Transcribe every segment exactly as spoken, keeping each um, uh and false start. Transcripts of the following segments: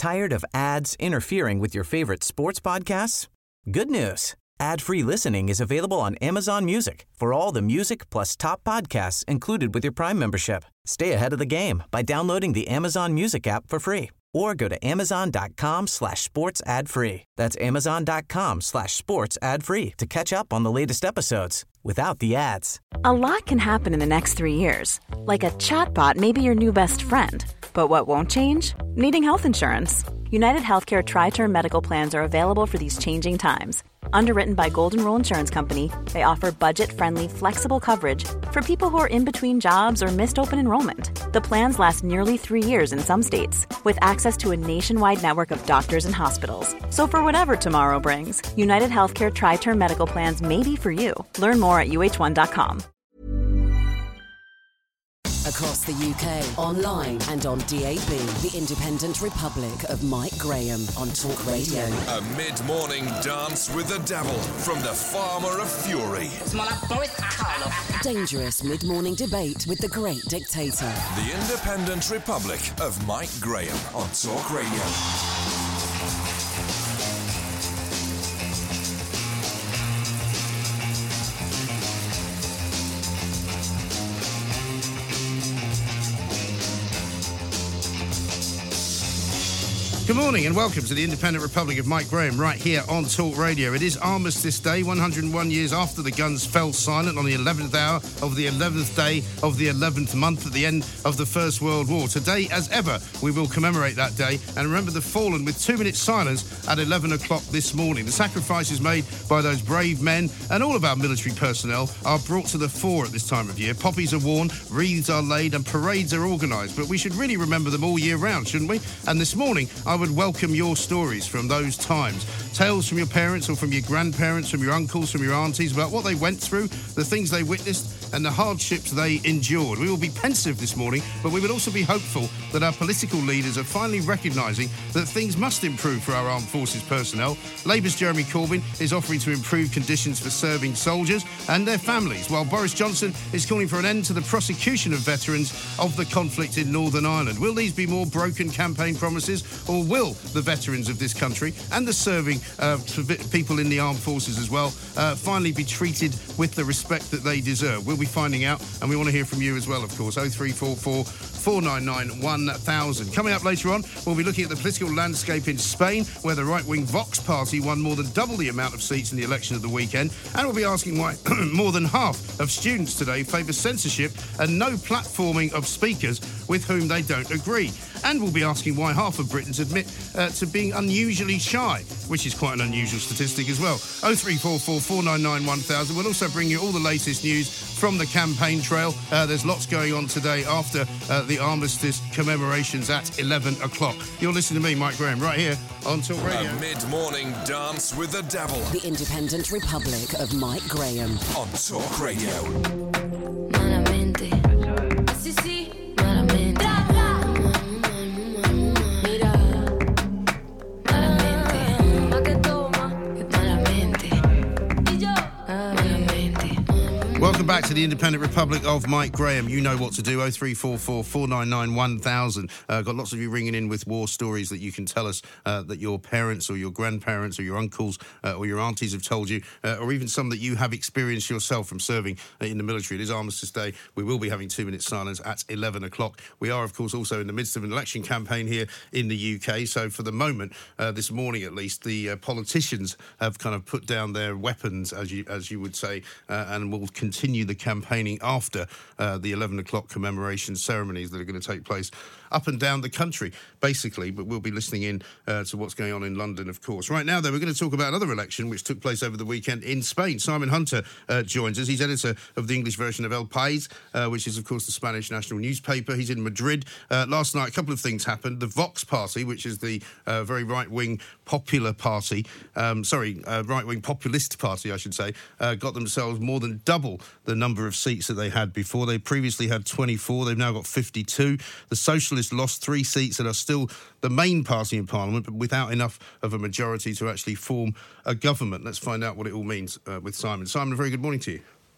Tired of ads interfering with your favorite sports podcasts? Good news. Ad-free listening is available on Amazon Music for all the music plus top podcasts included with your Prime membership. Stay ahead of the game by downloading the Amazon Music app for free or go to amazon.com slash sports ad free. That's amazon.com slash sports ad free to catch up on the latest episodes without the ads. A lot can happen in the next three years. Like a chatbot may be your new best friend. But what won't change? Needing health insurance. United Healthcare Tri-Term Medical Plans are available for these changing times. Underwritten by Golden Rule Insurance Company, they offer budget-friendly, flexible coverage for people who are in between jobs or missed open enrollment. The plans last nearly three years in some states, with access to a nationwide network of doctors and hospitals. So for whatever tomorrow brings, United Healthcare Tri-Term Medical Plans may be for you. Learn more at U H one dot com. Across the U K, online and on D A B, the Independent Republic of Mike Graham on Talk Radio. A mid-morning dance with the devil from the Farmer of Fury. Dangerous mid-morning debate with the great dictator. The Independent Republic of Mike Graham on Talk Radio. Good morning and welcome to the Independent Republic of Mike Graham right here on Talk Radio. It is Armistice Day, one hundred and one years after the guns fell silent on the eleventh hour of the eleventh day of the eleventh month at the end of the First World War. Today, as ever, we will commemorate that day and remember the fallen with two minutes silence at eleven o'clock this morning. The sacrifices made by those brave men and all of our military personnel are brought to the fore at this time of year. Poppies are worn, wreaths are laid and parades are organised, but we should really remember them all year round, shouldn't we? And this morning, I would welcome your stories from those times. Tales from your parents or from your grandparents, from your uncles, from your aunties, about what they went through, the things they witnessed and the hardships they endured. We will be pensive this morning, but we will also be hopeful that our political leaders are finally recognising that things must improve for our armed forces personnel. Labour's Jeremy Corbyn is offering to improve conditions for serving soldiers and their families, while Boris Johnson is calling for an end to the prosecution of veterans of the conflict in Northern Ireland. Will these be more broken campaign promises, or will the veterans of this country and the serving uh, people in the armed forces as well uh, finally be treated with the respect that they deserve? We'll be finding out, and we want to hear from you as well, of course. oh three four four, four nine nine, one thousand. Coming up later on, we'll be looking at the political landscape in Spain, where the right-wing Vox party won more than double the amount of seats in the election of the weekend, and we'll be asking why more than half of students today favour censorship and no platforming of speakers with whom they don't agree. And we'll be asking why half of Britons admit uh, to being unusually shy, which is quite an unusual statistic as well. oh three four four, four nine nine, one thousand. We'll also bring you all the latest news from the campaign trail. Uh, there's lots going on today after uh, the Armistice commemorations at eleven o'clock. You're listening to me, Mike Graham, right here on Talk Radio. A mid-morning dance with the devil. The Independent Republic of Mike Graham on Talk Radio. Malamente. Sì, sì, malamente. Welcome back to the Independent Republic of Mike Graham. You know what to do. oh three four four, four nine nine, one thousand. Uh, got lots of you ringing in with war stories that you can tell us uh, that your parents or your grandparents or your uncles uh, or your aunties have told you, uh, or even some that you have experienced yourself from serving uh, in the military. It is Armistice Day. We will be having two minutes silence at eleven o'clock. We are, of course, also in the midst of an election campaign here in the U K. So for the moment, uh, this morning at least, the uh, politicians have kind of put down their weapons, as you as you would say, uh, and will continue the campaigning after uh, the eleven o'clock commemoration ceremonies that are going to take place up and down the country, basically. But we'll be listening in uh, to what's going on in London, of course. Right now, though, we're going to talk about another election which took place over the weekend in Spain. Simon Hunter uh, joins us. He's editor of the English version of El País, uh, which is, of course, the Spanish national newspaper. He's in Madrid. Uh, last night, a couple of things happened. The Vox party, which is the uh, very right-wing popular party, um, sorry, uh, right-wing populist party, I should say, uh, got themselves more than double the number of seats that they had before. They previously had twenty-four. They've now got fifty-two. The Socialists lost three seats and are still the main party in Parliament, but without enough of a majority to actually form a government. Let's find out what it all means uh, with Simon. Simon, a very good morning to you.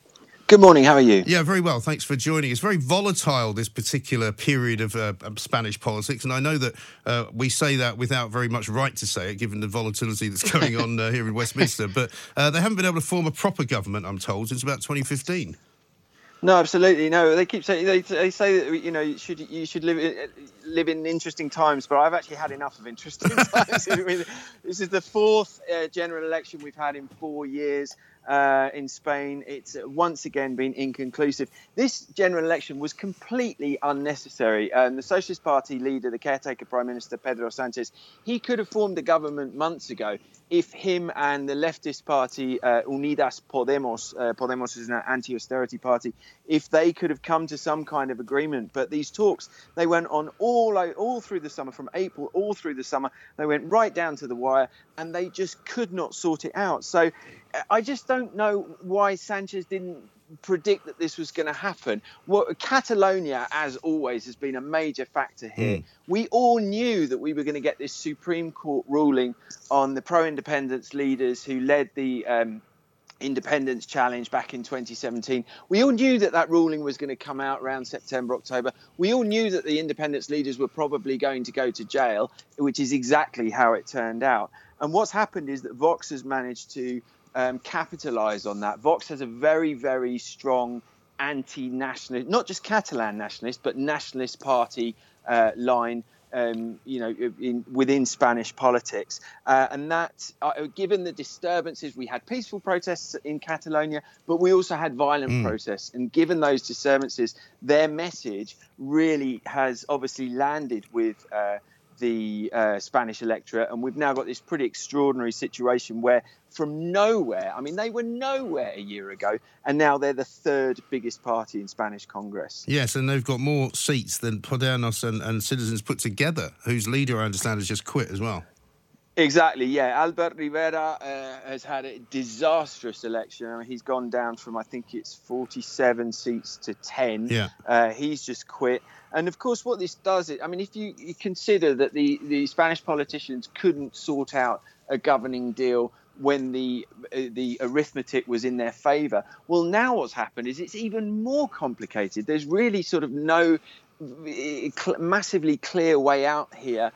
Good morning, how are you? Yeah, very well, thanks for joining. It's very volatile, this particular period of uh, Spanish politics, and I know that uh, we say that without very much right to say it, given the volatility that's going on uh, here in Westminster, but uh, they haven't been able to form a proper government, I'm told, since about twenty fifteen. No, absolutely no. They keep saying they, they say that you know you should you should live in, live in interesting times, but I've actually had enough of interesting times. I mean, this is the fourth uh, general election we've had in four years uh, in Spain. It's once again been inconclusive. This general election was completely unnecessary. Um, the Socialist Party leader, the caretaker Prime Minister Pedro Sánchez, he could have formed a government months ago if him and the leftist party uh, Unidas Podemos, uh, Podemos is an anti-austerity party, if they could have come to some kind of agreement. But these talks, they went on all all through the summer, from April all through the summer. They went right down to the wire, and they just could not sort it out. So I just don't know why Sanchez didn't predict that this was going to happen. Well, Catalonia, as always, has been a major factor here. Mm. We all knew that we were going to get this Supreme Court ruling on the pro-independence leaders who led the um, independence challenge back in twenty seventeen. We all knew that that ruling was going to come out around September, October. We all knew that the independence leaders were probably going to go to jail, which is exactly how it turned out. And what's happened is that Vox has managed to um, capitalise on that. Vox has a very, very strong anti-nationalist, not just Catalan nationalist, but nationalist party uh, line. Um, you know, in, within Spanish politics. Uh, and that, uh, given the disturbances, we had peaceful protests in Catalonia, but we also had violent mm. protests. And given those disturbances, their message really has obviously landed with uh, the uh, Spanish electorate. And we've now got this pretty extraordinary situation where from nowhere, I mean, they were nowhere a year ago, and now they're the third biggest party in Spanish Congress. Yes, and they've got more seats than Podemos and, and Citizens put together, whose leader, I understand, has just quit as well. Exactly, yeah. Albert Rivera uh, has had a disastrous election. I mean, he's gone down from, I think it's forty-seven seats to ten. Yeah. Uh, he's just quit. And of course, what this does, is, I mean, if you, you consider that the, the Spanish politicians couldn't sort out a governing deal when the uh, the arithmetic was in their favour, well, now what's happened is it's even more complicated. There's really sort of no cl- massively clear way out here,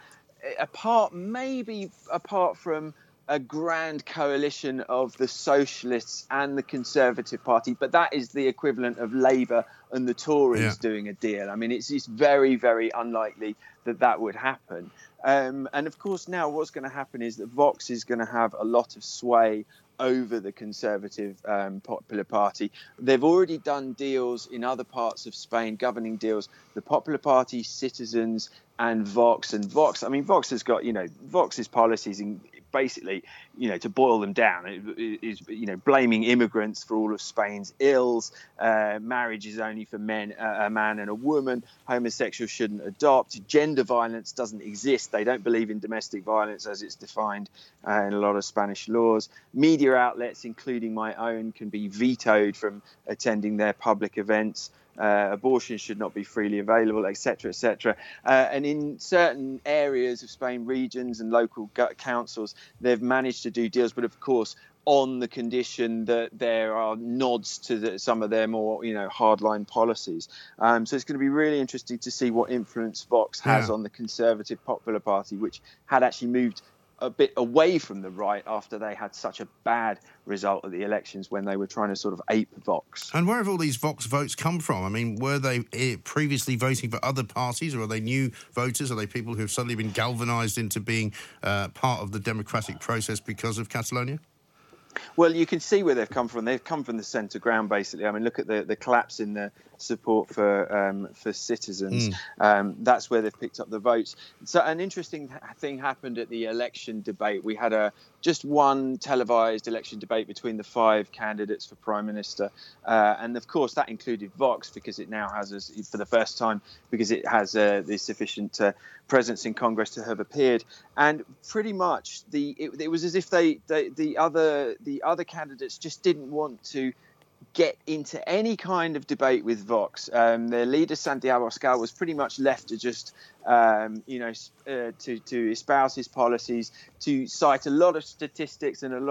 apart maybe apart from a grand coalition of the Socialists and the Conservative Party, but that is the equivalent of Labour and the Tories yeah. doing a deal. I mean, it's, it's very, very unlikely that that would happen. Um, and of course, now what's going to happen is that Vox is going to have a lot of sway over the Conservative um, Popular Party. They've already done deals in other parts of Spain, governing deals, the Popular Party, Citizens and Vox. And Vox, I mean, Vox has got, you know, Vox's policies in basically, you know, to boil them down, is, you know, blaming immigrants for all of Spain's ills. Uh, marriage is only for men, uh, a man and a woman. Homosexuals shouldn't adopt. Gender violence doesn't exist. They don't believe in domestic violence as it's defined uh, in a lot of Spanish laws. Media outlets, including my own, can be vetoed from attending their public events. Uh, abortion should not be freely available, et cetera, et cetera. Uh, and in certain areas of Spain, regions and local councils, they've managed to do deals, but of course, on the condition that there are nods to the, some of their more, you know, hardline policies. Um, so it's going to be really interesting to see what influence Vox has yeah. on the Conservative Popular Party, which had actually moved a bit away from the right after they had such a bad result at the elections when they were trying to sort of ape Vox. And where have all these Vox votes come from? I mean, were they previously voting for other parties, or are they new voters? Are they people who have suddenly been galvanised into being uh, part of the democratic process because of Catalonia? Well, you can see where they've come from. They've come from the centre ground, basically. I mean, look at the, the collapse in the support for um, for Citizens. Mm. Um, that's where they've picked up the votes. So an interesting thing happened at the election debate. We had a just one televised election debate between the five candidates for Prime Minister. Uh, and, of course, that included Vox because it now has, a, for the first time, because it has uh, the sufficient uh, presence in Congress to have appeared. And pretty much the it, it was as if they, they the other the other candidates just didn't want to get into any kind of debate with Vox. Um, their leader, Santiago Abascal, was pretty much left to just, um, you know, uh, to, to espouse his policies, to cite a lot of statistics and a lot of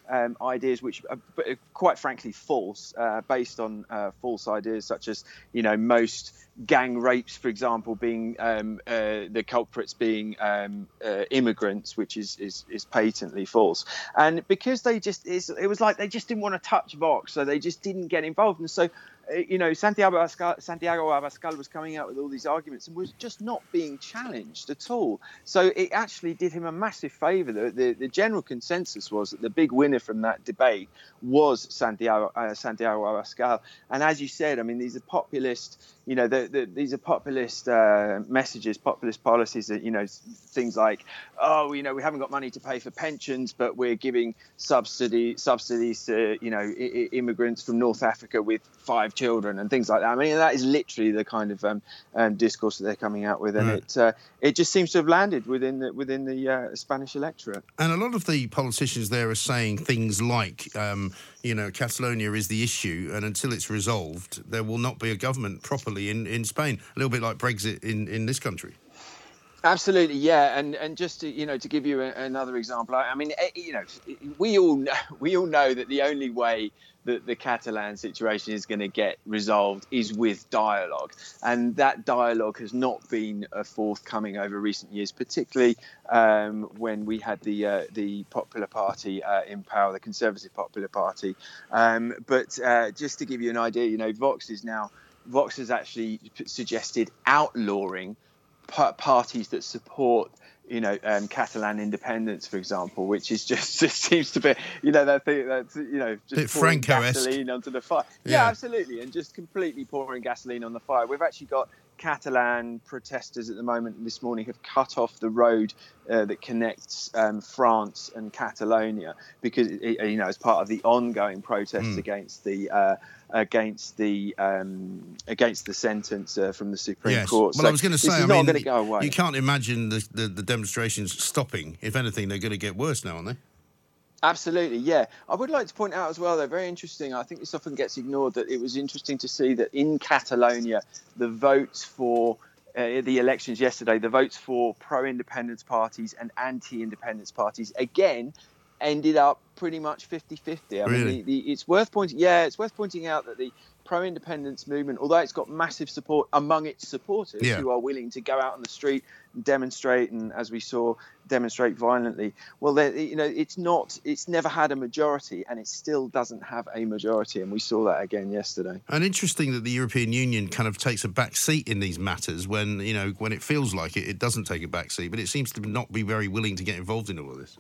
um, ideas which are quite frankly false, uh, based on uh, false ideas such as, you know, most gang rapes, for example, being um, uh, the culprits being um, uh, immigrants, which is, is is patently false. And because they just is, it was like they just didn't want to touch Vox, so they just didn't get involved. And so, you know, Santiago Abascal, Santiago Abascal was coming out with all these arguments and was just not being challenged at all. So it actually did him a massive favour. The, the, the general consensus was that the big winner from that debate was Santiago uh, Santiago Abascal. And as you said, I mean, these are populist, you know, the, the, these are populist uh, messages, populist policies that, you know, things like, oh, you know, we haven't got money to pay for pensions, but we're giving subsidy subsidies to, you know, I- immigrants from North Africa with five children and things like that. I mean, that is literally the kind of um, um, discourse that they're coming out with, and right. it uh, it just seems to have landed within the within the uh, Spanish electorate. And a lot of the politicians there are saying things like, um, you know, Catalonia is the issue, and until it's resolved, there will not be a government properly in, in Spain. A little bit like Brexit in, in this country. Absolutely, yeah, and and just to, you know, to give you a, another example, I, I mean, you know, we all know, we all know that the only way that the Catalan situation is going to get resolved is with dialogue, and that dialogue has not been uh, forthcoming over recent years, particularly um, when we had the uh, the Popular Party uh, in power, the Conservative Popular Party. Um, but uh, just to give you an idea, you know, Vox is now Vox has actually suggested outlawing parties that support, you know, um, Catalan independence, for example, which is just, just seems to be, you know, that thing that's, you know, just pouring gasoline onto the fire. Yeah. yeah, absolutely, and just completely pouring gasoline on the fire. We've actually got Catalan protesters at the moment. This morning have cut off the road uh, that connects um, France and Catalonia because, it, you know, as part of the ongoing protests mm. against the. Uh, against the um, against the sentence uh, from the Supreme yes. Court. Well, so I was going to say, I not mean, going to go away. You can't imagine the, the, the demonstrations stopping. If anything, they're going to get worse now, aren't they? Absolutely, yeah. I would like to point out as well, though, very interesting, I think this often gets ignored, that it was interesting to see that in Catalonia, the votes for uh, the elections yesterday, the votes for pro-independence parties and anti-independence parties, again, ended up pretty much fifty-fifty. I really? mean, the, the, it's worth pointing, yeah, it's worth pointing out that the pro-independence movement, although it's got massive support among its supporters yeah. who are willing to go out on the street and demonstrate, and as we saw, demonstrate violently. Well, you know, it's not, it's never had a majority, and it still doesn't have a majority, and we saw that again yesterday. And interesting that the European Union kind of takes a back seat in these matters when, you know, when it feels like it, it doesn't take a back seat, but it seems to not be very willing to get involved in all of this.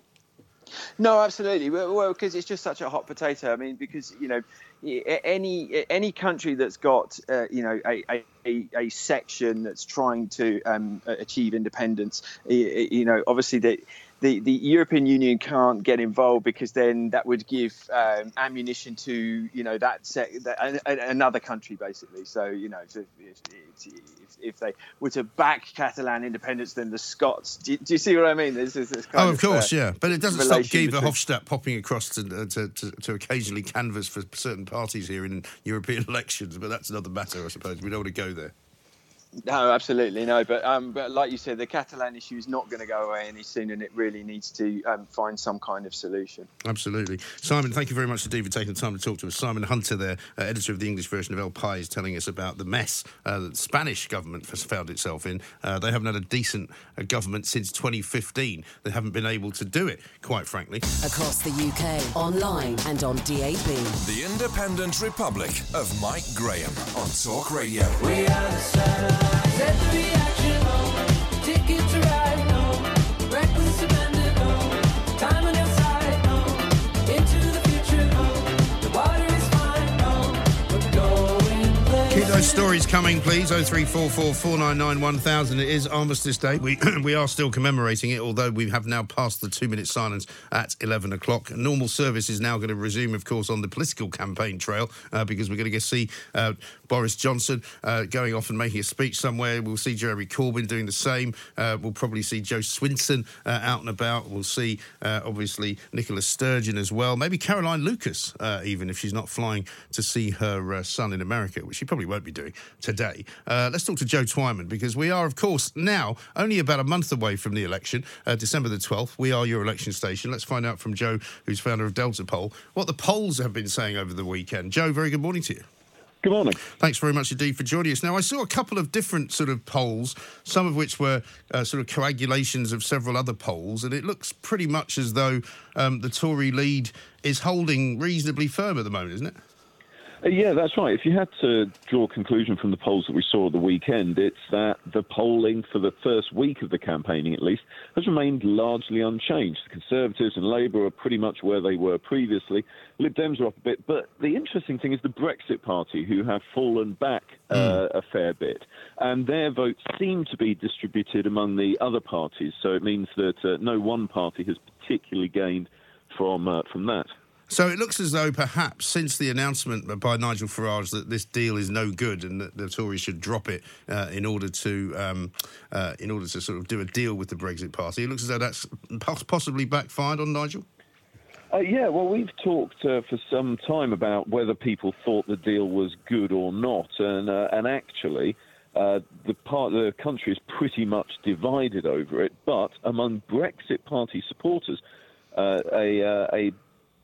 No, absolutely. Well, because it's just such a hot potato. I mean, because, you know, any any country that's got, uh, you know, a, a, a section that's trying to um, achieve independence, you know, obviously the, the, the European Union can't get involved because then that would give um, ammunition to, you know, that, sec- that another country, basically. So, you know, if, if, if, if they were to back Catalan independence, then the Scots. Do you, do you see what I mean? There's, there's this kind oh, of, of course, uh, yeah. But it doesn't stop Guy Verhofstadt popping across to, uh, to, to to occasionally canvass for certain parties here in European elections. But that's another matter, I suppose. We don't want to go there. No, absolutely no. But um, but like you said, the Catalan issue is not going to go away any soon, and it really needs to um, find some kind of solution. Absolutely. Simon, thank you very much indeed for taking the time to talk to us. Simon Hunter there, uh, editor of the English version of El País, telling us about the mess uh, that the Spanish government has found itself in. Uh, they haven't had a decent uh, government since twenty fifteen. They haven't been able to do it, quite frankly. Across the U K, online and on D A B. The Independent Republic of Mike Graham on Talk Radio. We are the satellite. Set the reaction on, ticket to ride home, reckless abandon home, time on your side home, into the future home, the water is fine home, we're going places. Keep those stories coming, please. oh three four four, four nine nine, one thousand. It is Armistice Day. We we are still commemorating it, although we have now passed the two-minute silence at eleven o'clock. Normal service is now going to resume, of course, on the political campaign trail, uh, because we're going to get see uh, Boris Johnson uh, going off and making a speech somewhere. We'll see Jeremy Corbyn doing the same. Uh, we'll probably see Joe Swinson uh, out and about. We'll see, uh, obviously, Nicola Sturgeon as well. Maybe Caroline Lucas, uh, even if she's not flying to see her uh, son in America, which she probably won't be be doing today. Uh, let's talk to Joe Twyman, because we are, of course, now only about a month away from the election, uh, December the twelfth. We are your election station. Let's find out from Joe, who's founder of Delta Poll, what the polls have been saying over the weekend. Joe, very good morning to you. Good morning. Thanks very much indeed for joining us. Now, I saw a couple of different sort of polls, some of which were uh, sort of coagulations of several other polls, and it looks pretty much as though um, the Tory lead is holding reasonably firm at the moment, isn't it? Uh, yeah, that's right. If you had to draw a conclusion from the polls that we saw at the weekend, it's that the polling for the first week of the campaigning, at least, has remained largely unchanged. The Conservatives and Labour are pretty much where they were previously. Lib Dems are up a bit. But the interesting thing is the Brexit Party, who have fallen back uh, mm. a fair bit. And their votes seem to be distributed among the other parties. So it means that uh, no one party has particularly gained from uh, from that. So it looks as though perhaps since the announcement by Nigel Farage that this deal is no good and that the Tories should drop it uh, in order to um, uh, in order to sort of do a deal with the Brexit Party, it looks as though that's possibly backfired on Nigel. Uh, yeah, well, we've talked uh, for some time about whether people thought the deal was good or not, and uh, and actually. Uh, the part the country is pretty much divided over it, but among Brexit Party supporters, uh, a uh, a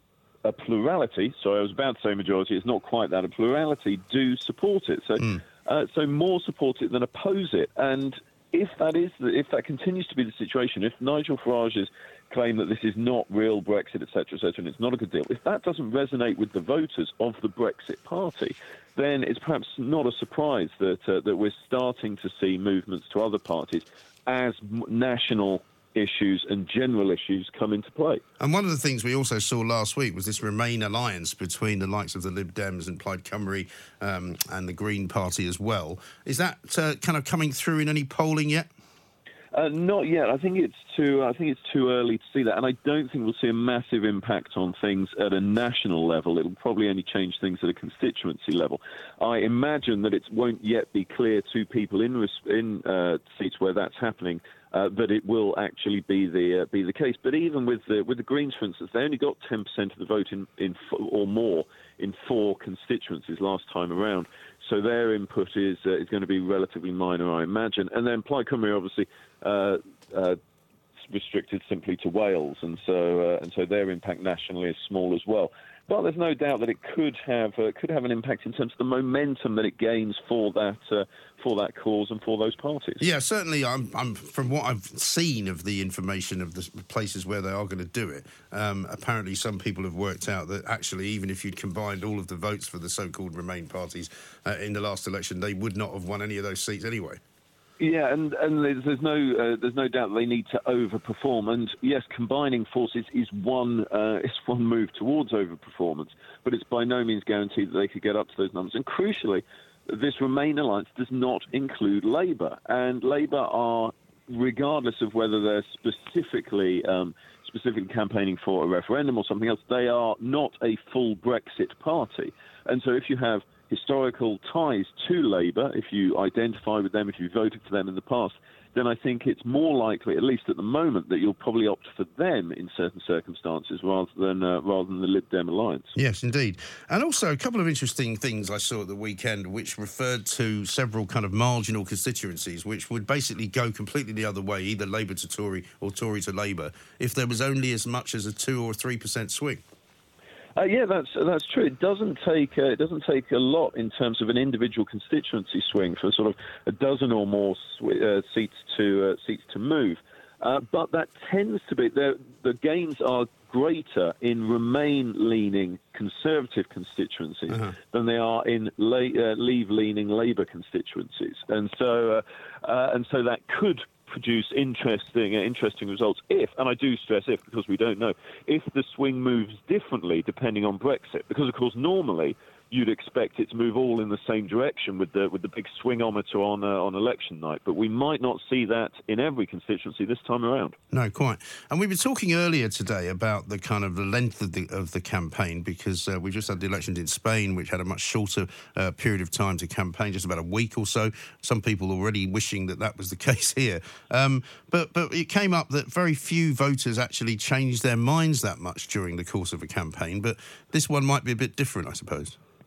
a plurality, so I was about to say majority, it's not quite that, a plurality do support it. So mm. uh, so more support it than oppose it. And if that is, the, if that continues to be the situation, if Nigel Farage's claim that this is not real Brexit, et cetera, et cetera, and it's not a good deal, if that doesn't resonate with the voters of the Brexit Party, then it's perhaps not a surprise that uh, that we're starting to see movements to other parties as national issues and general issues come into play. And one of the things we also saw last week was this Remain alliance between the likes of the Lib Dems and Plaid Cymru um, and the Green Party as well. Is that uh, kind of coming through in any polling yet? Uh, not yet. I think it's too. I think it's too early to see that, and I don't think we'll see a massive impact on things at a national level. It'll probably only change things at a constituency level. I imagine that it won't yet be clear to people in in uh, seats where that's happening uh, that it will actually be the uh, be the case. But even with the with the Greens, for instance, they only got ten percent of the vote in, in or more in four constituencies last time around. So their input is uh, is going to be relatively minor, I imagine. And then Plaid Cymru, obviously, uh, uh, restricted simply to Wales, and so uh, and so their impact nationally is small as well. But there's no doubt that it could have uh, could have an impact in terms of the momentum that it gains for that uh, for that cause and for those parties. Yeah, certainly. I'm, I'm from what I've seen of the information of the places where they are going to do it. Um, apparently, some people have worked out that actually, even if you'd combined all of the votes for the so-called Remain parties uh, in the last election, they would not have won any of those seats anyway. Yeah, and, and there's, there's no uh, there's no doubt they need to overperform. And yes, combining forces is one uh, is one move towards overperformance, but it's by no means guaranteed that they could get up to those numbers. And crucially, this Remain alliance does not include Labour, and Labour are, regardless of whether they're specifically um, specifically campaigning for a referendum or something else, they are not a full Brexit party. And so if you have historical ties to Labour, if you identify with them, if you voted for them in the past, then I think it's more likely, at least at the moment, that you'll probably opt for them in certain circumstances rather than uh, rather than the Lib Dem alliance. Yes, indeed. And also a couple of interesting things I saw at the weekend which referred to several kind of marginal constituencies which would basically go completely the other way, either Labour to Tory or Tory to Labour, if there was only as much as a two or three percent swing. Uh, yeah, that's that's true. It doesn't take uh, it doesn't take a lot in terms of an individual constituency swing for sort of a dozen or more sw- uh, seats to uh, seats to move, uh, but that tends to be the the gains are greater in Remain-leaning Conservative constituencies uh-huh. than they are in la- uh, Leave-leaning Labour constituencies, and so uh, uh, and so that could produce interesting uh, interesting results if, and I do stress if because we don't know, if the swing moves differently depending on Brexit. Because, of course, normally you'd expect it to move all in the same direction with the with the big swingometer on uh, on election night. But we might not see that in every constituency this time around. No, quite. And we were talking earlier today about the kind of the length of the of the campaign, because uh, we just had the elections in Spain, which had a much shorter uh, period of time to campaign, just about a week or so. Some people already wishing that that was the case here. Um, but but it came up that very few voters actually changed their minds that much during the course of a campaign. But this one might be a bit different, I suppose.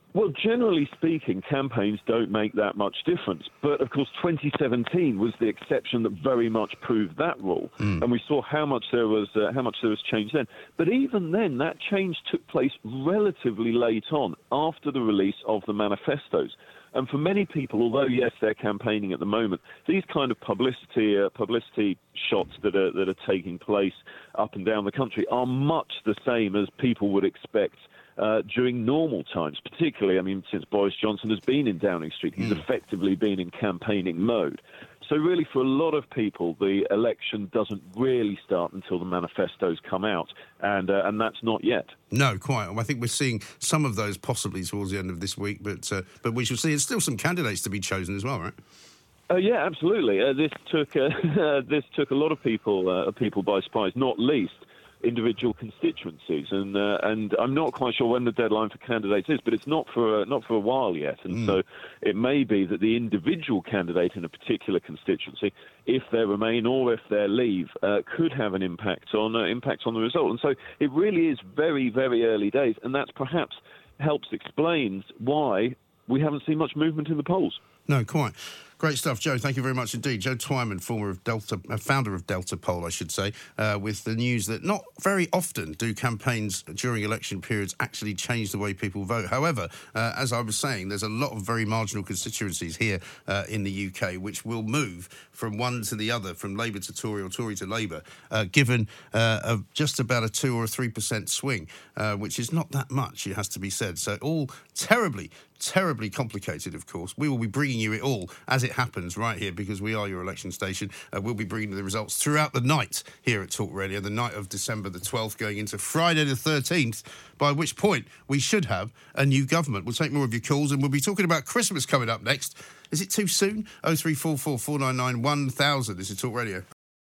Well, generally speaking, campaigns don't make that much difference. But, of course, twenty seventeen was the exception that very much proved that rule. Mm. And we saw how much there was uh, how much there was change then. But even then, that change took place relatively late on, after the release of the manifestos. And for many people, although, yes, they're campaigning at the moment, these kind of publicity uh, publicity shots that are, that are taking place up and down the country are much the same as people would expect Uh, during normal times, particularly, I mean, since Boris Johnson has been in Downing Street, he's mm. effectively been in campaigning mode. So really, for a lot of people, the election doesn't really start until the manifestos come out, and uh, and that's not yet. No, quite. I think we're seeing some of those possibly towards the end of this week, but uh, but we shall see. There's still some candidates to be chosen as well, right? Uh, yeah, absolutely. Uh, this took uh, this took a lot of people uh, people by surprise, not least individual constituencies, and uh, and I'm not quite sure when the deadline for candidates is, but it's not for uh, not for a while yet, and mm. so it may be that the individual candidate in a particular constituency, if they remain or if they leave, uh, could have an impact on uh, impact on the result. And so it really is very very early days, and that's perhaps helps explains why we haven't seen much movement in the polls. No, quite. Great stuff, Joe. Thank you very much indeed. Joe Twyman, former of Delta, uh, founder of Delta Poll, I should say, uh, with the news that not very often do campaigns during election periods actually change the way people vote. However, uh, as I was saying, there's a lot of very marginal constituencies here uh, in the U K which will move from one to the other, from Labour to Tory or Tory to Labour, uh, given uh, a, just about a two or a three percent swing, uh, which is not that much, it has to be said. So all terribly, terribly complicated, of course. We will be bringing you it all as it happens right here, because we are your election station. Uh, we'll be bringing the results throughout the night here at Talk Radio, the night of December the twelfth, going into Friday the thirteenth, by which point we should have a new government. We'll take more of your calls, and we'll be talking about Christmas coming up next. Is it too soon? oh three four four, four nine nine, one thousand. This is Talk Radio.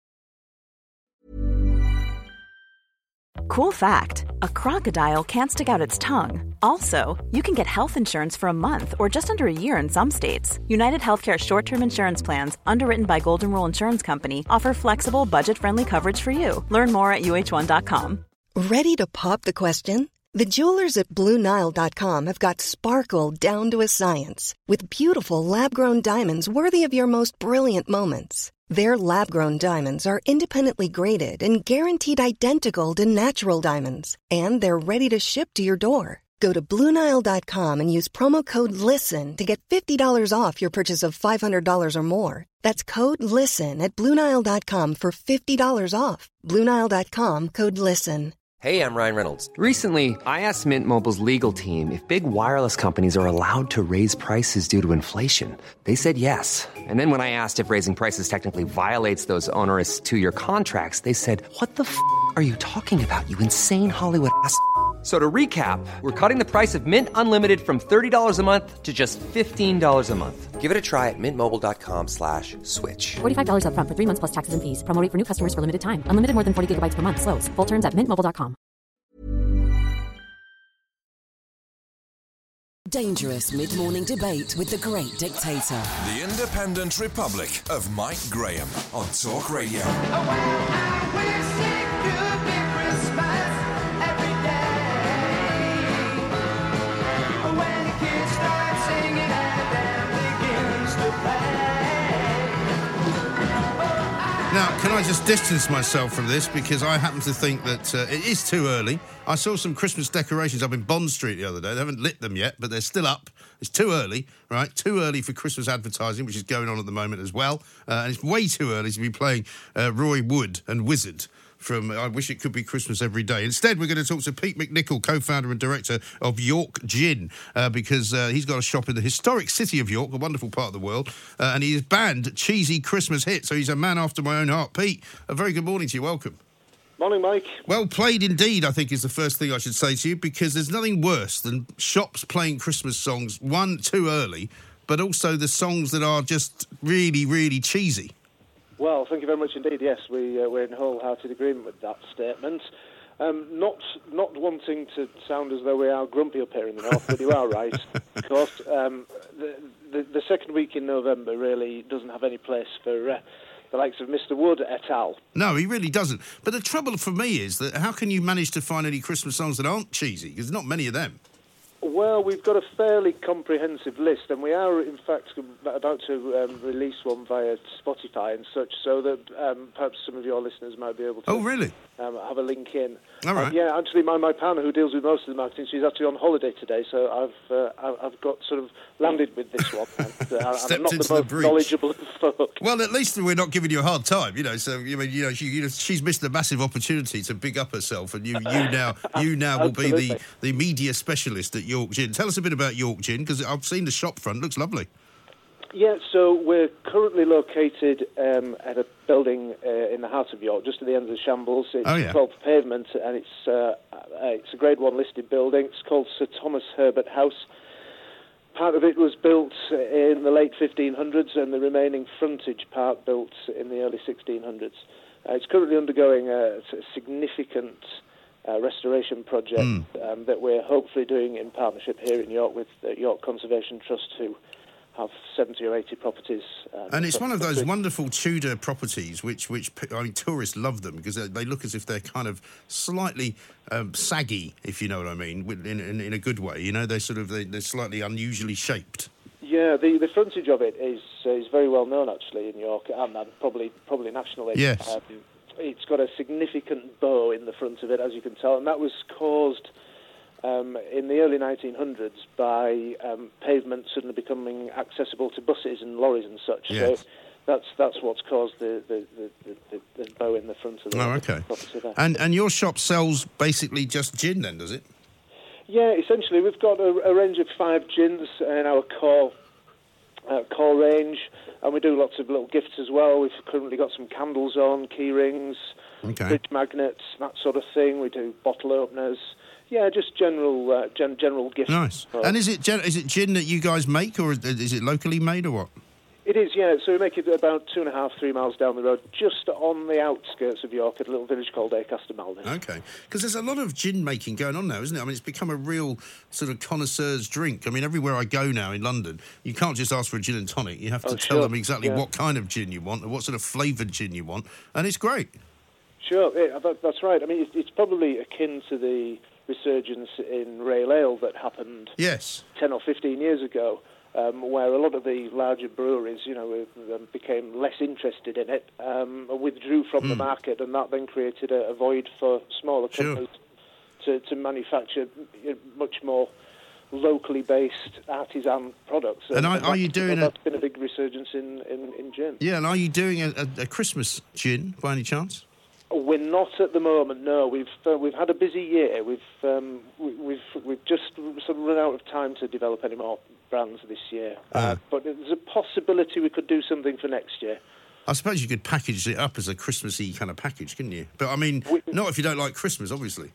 Cool fact, a crocodile can't stick out its tongue. Also, you can get health insurance for a month or just under a year in some states. United Healthcare short-term insurance plans, underwritten by Golden Rule Insurance Company, offer flexible, budget-friendly coverage for you. Learn more at U H one dot com. Ready to pop the question? The jewelers at Blue Nile dot com have got sparkle down to a science with beautiful lab-grown diamonds worthy of your most brilliant moments. Their lab-grown diamonds are independently graded and guaranteed identical to natural diamonds, and they're ready to ship to your door. Go to Blue Nile dot com and use promo code LISTEN to get fifty dollars off your purchase of five hundred dollars or more. That's code LISTEN at Blue Nile dot com for fifty dollars off. Blue Nile dot com, code LISTEN. Hey, I'm Ryan Reynolds. Recently, I asked Mint Mobile's legal team if big wireless companies are allowed to raise prices due to inflation. They said yes. And then when I asked if raising prices technically violates those onerous two-year contracts, they said, what the f*** are you talking about, you insane Hollywood ass f- So to recap, we're cutting the price of Mint Unlimited from thirty dollars a month to just fifteen dollars a month. Give it a try at mintmobile.com slash switch. forty-five dollars up front for three months plus taxes and fees. Promo rate for new customers for limited time. Unlimited more than forty gigabytes per month. Slows full terms at mint mobile dot com. Dangerous mid-morning debate with the great dictator. The Independent Republic of Mike Graham on Talk Radio. Oh, well, I wish it could be Christmas every day. When the kids start singing and the band begins to play. Now, can I just distance myself from this, because I happen to think that uh, it is too early. I saw some Christmas decorations up in Bond Street the other day. They haven't lit them yet, but they're still up. It's too early, right? Too early for Christmas advertising, which is going on at the moment as well. Uh, and it's way too early to be playing uh, Roy Wood and Wizard from I Wish It Could Be Christmas Every Day. Instead, we're going to talk to Pete McNichol, co-founder and director of York Gin, uh, because uh, he's got a shop in the historic city of York, a wonderful part of the world, uh, and he has banned cheesy Christmas hits, so he's a man after my own heart. Pete, a very good morning to you. Welcome. Morning, Mike. Well played indeed, I think, is the first thing I should say to you, because there's nothing worse than shops playing Christmas songs, one, too early, but also the songs that are just really, really cheesy. Well, thank you very much indeed. Yes, we, uh, we're in wholehearted agreement with that statement. Um, not not wanting to sound as though we are grumpy up here in the north, but you are right. Of course, um, the, the, the second week in November really doesn't have any place for uh, the likes of Mister Wood et al. No, he really doesn't. But the trouble for me is that how can you manage to find any Christmas songs that aren't cheesy? Because there's not many of them. Well, we've got a fairly comprehensive list, and we are, in fact, about to um, release one via Spotify and such, so that um, perhaps some of your listeners might be able to oh, really? um, have a link in. All right. Um, yeah, actually, my, my partner, who deals with most of the marketing, she's actually on holiday today, so I've uh, I've got sort of landed with this one. And, uh, I'm not the most the knowledgeable of folk. Well, at least we're not giving you a hard time, you know. So, you mean, you know, she, you know, she's missed a massive opportunity to big up herself, and you, you now, you now will be the, the media specialist at York Gin. Tell us a bit about York Gin, because I've seen the shop front. Looks lovely. Yeah, so we're currently located um, at a building uh, in the heart of York, just at the end of the shambles. It's oh, yeah. twelfth pavement, and it's uh, uh, it's a Grade One listed building. It's called Sir Thomas Herbert House. Part of it was built in the late fifteen hundreds, and the remaining frontage part built in the early sixteen hundreds. Uh, it's currently undergoing a, a significant uh, restoration project mm. um, that we're hopefully doing in partnership here in York with the York Conservation Trust, who have seventy or eighty properties. Um, and it's one of those wonderful Tudor properties which, which I mean, tourists love them because they, they look as if they're kind of slightly um, saggy, if you know what I mean, in, in, in a good way. You know, they're sort of, they, they're slightly unusually shaped. Yeah, the, the frontage of it is uh, is very well known, actually, in York, and, and probably probably nationally. Yes. Um, it's got a significant bow in the front of it, as you can tell, and that was caused Um, in the early nineteen hundreds by um, pavement suddenly becoming accessible to buses and lorries and such. Yes. So that's that's what's caused the, the, the, the, the bow in the front of the oh, okay. property there. And, and your shop sells basically just gin then, does it? Yeah, essentially we've got a, a range of five gins in our core, uh, core range, and we do lots of little gifts as well. We've currently got some candles on, key rings, okay. fridge magnets, that sort of thing. We do bottle openers. Yeah, just general uh, gen- general gifts. Nice. And is it gen- is it gin that you guys make, or is it locally made, or what? It is, yeah. So we make it about two and a half, three miles down the road, just on the outskirts of York, at a little village called Acaster Malden. Okay. Because there's a lot of gin making going on now, isn't it? I mean, it's become a real sort of connoisseur's drink. I mean, everywhere I go now in London, you can't just ask for a gin and tonic. You have to oh, tell sure. them exactly yeah. what kind of gin you want, or what sort of flavoured gin you want, and it's great. Sure, yeah, that, that's right. I mean, it's, it's probably akin to the resurgence in rail ale that happened yes. ten or fifteen years ago, um, where a lot of the larger breweries, you know, um, became less interested in it, um, withdrew from mm. the market, and that then created a, a void for smaller companies sure. to, to manufacture much more locally based artisan products. And, and are, are you doing that's a... been a big resurgence in, in, in gin. Yeah, and are you doing a, a, a Christmas gin, by any chance? We're not at the moment. No, we've uh, we've had a busy year. We've um, we, we've we've just sort of run out of time to develop any more brands this year. Uh, uh, but there's a possibility we could do something for next year. I suppose you could package it up as a Christmassy kind of package, couldn't you? But I mean, we, not if you don't like Christmas, obviously.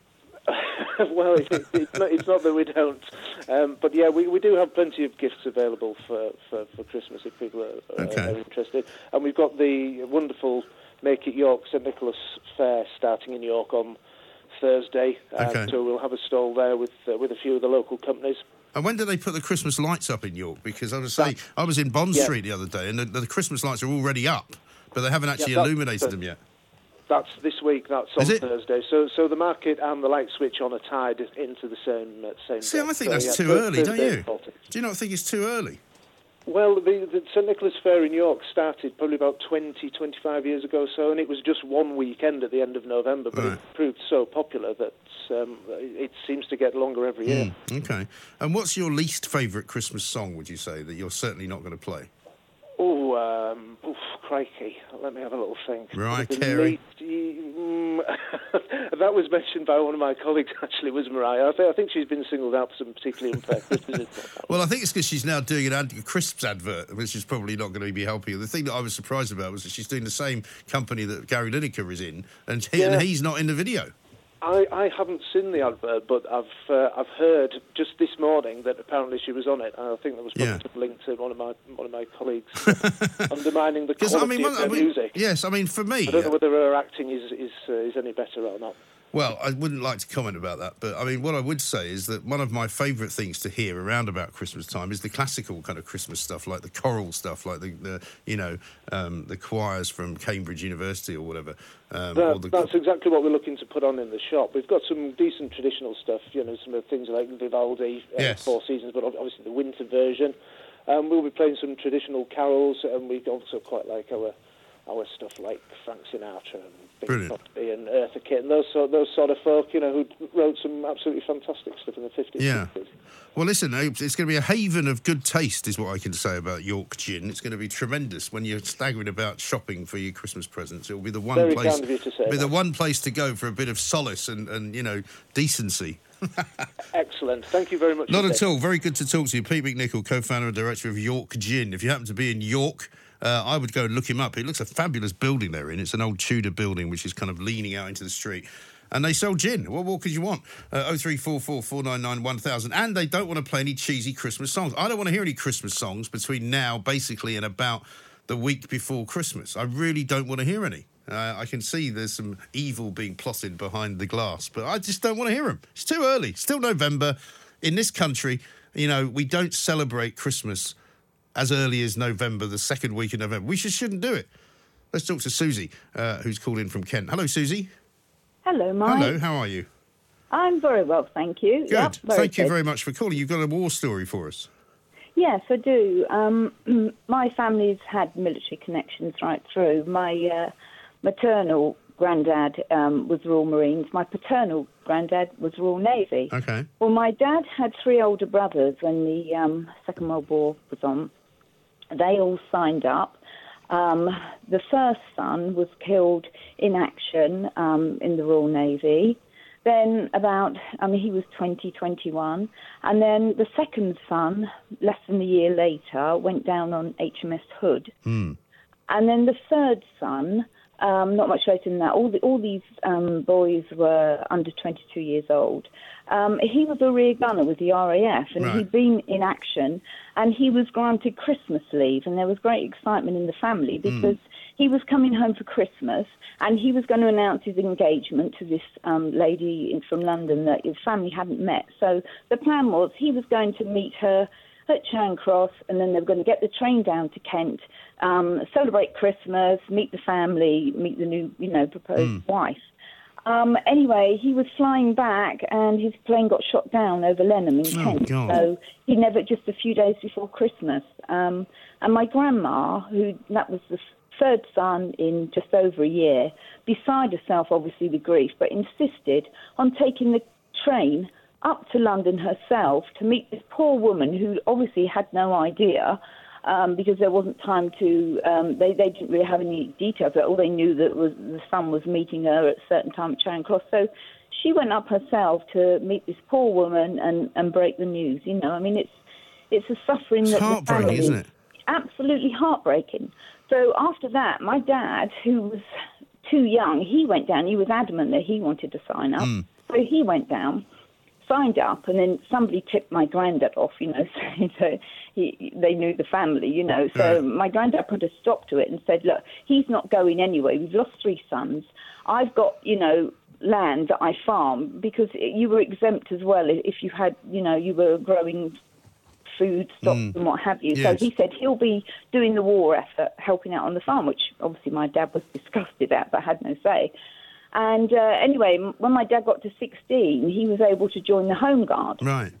Well, it, it, it's, not, it's not that we don't. Um, but yeah, we, we do have plenty of gifts available for, for, for Christmas if people are, okay. are interested. And we've got the wonderful Make It York Saint Nicholas Fair starting in York on Thursday. Uh, okay. So we'll have a stall there with uh, with a few of the local companies. And when do they put the Christmas lights up in York? Because I was saying, I was in Bond yeah. Street the other day, and the, the Christmas lights are already up, but they haven't actually yeah, illuminated uh, them yet. That's this week. That's on Is it? Thursday. So, so the market and the light switch on are tied into the same uh, same. See, day. I think so, that's yeah, too Thursday, early, don't you? Thursday. Do you not think it's too early? Well, the, the Saint Nicholas Fair in York started probably about twenty, twenty-five years ago or so, and it was just one weekend at the end of November, but right. it proved so popular that um, it seems to get longer every year. Mm, okay. And what's your least favourite Christmas song, would you say, that you're certainly not going to play? Oh, um, oof, crikey. Let me have a little think. Mariah Carey. Mm, that was mentioned by one of my colleagues, actually, was Mariah. I, th- I think she's been singled out for some particularly unfair criticism. Well, I think it's because she's now doing an ad- a crisps advert, which is probably not going to be helping. The thing that I was surprised about was that she's doing the same company that Gary Lineker is in, and, he, yeah. and he's not in the video. I, I haven't seen the advert, but I've uh, I've heard just this morning that apparently she was on it. And I think there was probably yeah. some link to one of my one of my colleagues uh, undermining the quality I mean, of well, their I mean, music. Yes, I mean for me, I don't know whether her acting is is uh, is any better or not. Well, I wouldn't like to comment about that, but I mean, what I would say is that one of my favourite things to hear around about Christmas time is the classical kind of Christmas stuff, like the choral stuff, like the, the you know, um, the choirs from Cambridge University or whatever. Um, that, or the... That's exactly what we're looking to put on in the shop. We've got some decent traditional stuff, you know, some of the things like Vivaldi, uh, Yes. Four Seasons, but obviously the winter version. Um, we'll be playing some traditional carols, and we also quite like our our stuff like Frank Sinatra and Bing Brilliant. Crosby and Eartha Kitt and those sort, those sort of folk, you know, who wrote some absolutely fantastic stuff in the fifties. Yeah. Well, listen, it's going to be a haven of good taste, is what I can say about York Gin. It's going to be tremendous when you're staggering about shopping for your Christmas presents. It will be the one Very place, kind of you to say be the that. one place to go for a bit of solace and, and you know, decency. Excellent. Thank you very much. Not indeed. at all. Very good to talk to you, Pete McNichol, co-founder and director of York Gin. If you happen to be in York, uh, I would go and look him up. It looks a fabulous building they're in. It's an old Tudor building which is kind of leaning out into the street. And they sell gin. What more could you want? Uh, oh three four four, four nine nine, one thousand. And they don't want to play any cheesy Christmas songs. I don't want to hear any Christmas songs between now, basically, and about the week before Christmas. I really don't want to hear any. Uh, I can see there's some evil being plotted behind the glass, but I just don't want to hear them. It's too early. Still November. In this country, you know, we don't celebrate Christmas as early as November, the second week of November. We just shouldn't do it. Let's talk to Susie, uh, who's called in from Kent. Hello, Susie. Hello, Mike. Hello, how are you? I'm very well, thank you. Good. Yep, very Thank you good. very much for calling. You've got a war story for us. Yes, I do. Um, my family's had military connections right through. My uh, maternal granddad um, was Royal Marines. My paternal granddad was Royal Navy. Okay. Well, my dad had three older brothers when the um, Second World War was on. They all signed up. Um, the first son was killed in action um, in the Royal Navy. Then about, I mean, he was twenty, twenty-one. And then the second son, less than a year later, went down on H M S Hood. Mm. And then the third son, um, not much later than that, all, the, all these um, boys were under twenty-two years old. Um, he was a rear gunner with the R A F, and Right. he'd been in action, and he was granted Christmas leave, and there was great excitement in the family because he was coming home for Christmas, and he was going to announce his engagement to this um, lady in, from London that his family hadn't met. So the plan was he was going to meet her at Charing Cross, and then they were going to get the train down to Kent, um, celebrate Christmas, meet the family, meet the new, you know, proposed wife. Um, anyway, he was flying back, and his plane got shot down over Lenham in Oh, Kent. God. So he never, just a few days before Christmas. Um, and my grandma, who that was the third son in just over a year, beside herself, obviously, with grief, but insisted on taking the train up to London herself to meet this poor woman who obviously had no idea. Um, because there wasn't time to, um, they, they didn't really have any details. All they knew that was the son was meeting her at a certain time at Charing Cross. So she went up herself to meet this poor woman and, and break the news. You know, I mean, it's it's a suffering It's that the heartbreaking, family, isn't it? Absolutely heartbreaking. So after that, my dad, who was too young, he went down. He was adamant that he wanted to sign up. Mm. So he went down, signed up, and then somebody tipped my granddad off, you know, so, so he, they knew the family, you know. So Right. my granddad put a stop to it and said, look, he's not going anyway. We've lost three sons. I've got, you know, land that I farm, because you were exempt as well if you had, you know, you were growing food stocks Mm. and what have you. Yes. So he said he'll be doing the war effort, helping out on the farm, which obviously my dad was disgusted at but had no say. And uh, anyway, m- when my dad got to sixteen, he was able to join the Home Guard. Right.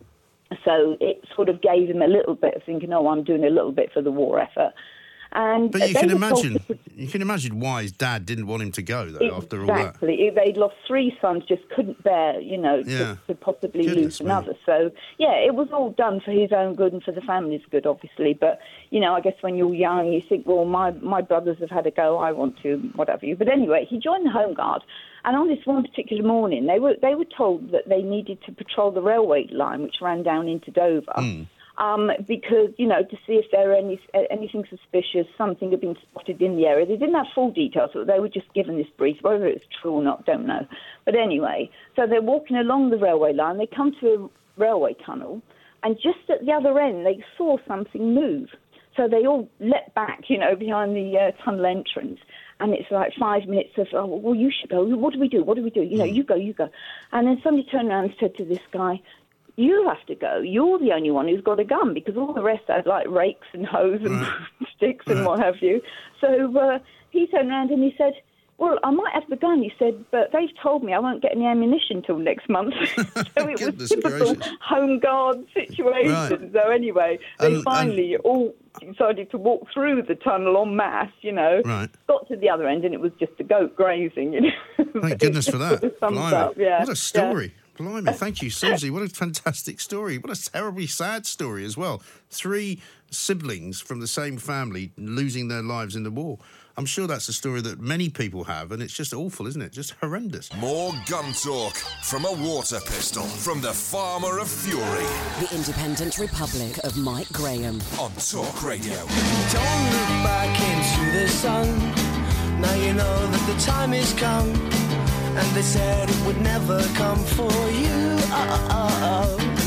So it sort of gave him a little bit of thinking, oh, I'm doing a little bit for the war effort. And But you they can were told imagine, to- you can imagine why his dad didn't want him to go, though, after all that. Exactly. They'd lost three sons, just couldn't bear, you know, Yeah. to, to possibly Goodness lose another. So, yeah, it was all done for his own good and for the family's good, obviously. But, you know, I guess when you're young, you think, well, my, my brothers have had a go, I want to, whatever you. But anyway, he joined the Home Guard. And on this one particular morning, they were they were told that they needed to patrol the railway line, which ran down into Dover. Mm. Um, because, you know, to see if there were any, anything suspicious, something had been spotted in the area. They didn't have full details, but they were just given this brief. Whether it's true or not, don't know. But anyway, so they're walking along the railway line. They come to a railway tunnel, and just at the other end, they saw something move. So they all leapt back, you know, behind the uh, tunnel entrance. And it's like five minutes of, oh, well, you should go. What do we do? What do we do? You know, you go, you go. And then somebody turned around and said to this guy, you have to go. You're the only one who's got a gun, because all the rest had like rakes and hoes and Right. sticks and what have you. So uh, he turned around and he said, well, I might have the gun. He said, but they've told me I won't get any ammunition till next month. So it was typical gracious. home guard situation. Right. So anyway, they And- finally all decided to walk through the tunnel en masse, you know. Right. Got to the other end and it was just a goat grazing, you know. Thank goodness for that. Thumbs Blimey. up, yeah. What a story. Blimey, thank you, Susie. What a fantastic story. What a terribly sad story as well. Three siblings from the same family losing their lives in the war. I'm sure that's a story that many people have, and it's just awful, isn't it? Just horrendous. More gun talk from a water pistol from the Farmer of Fury. The Independent Republic of Mike Graham. On Talk Radio. Don't look back into the sun. Now you know that the time has come. And they said it would never come for you. Oh, oh,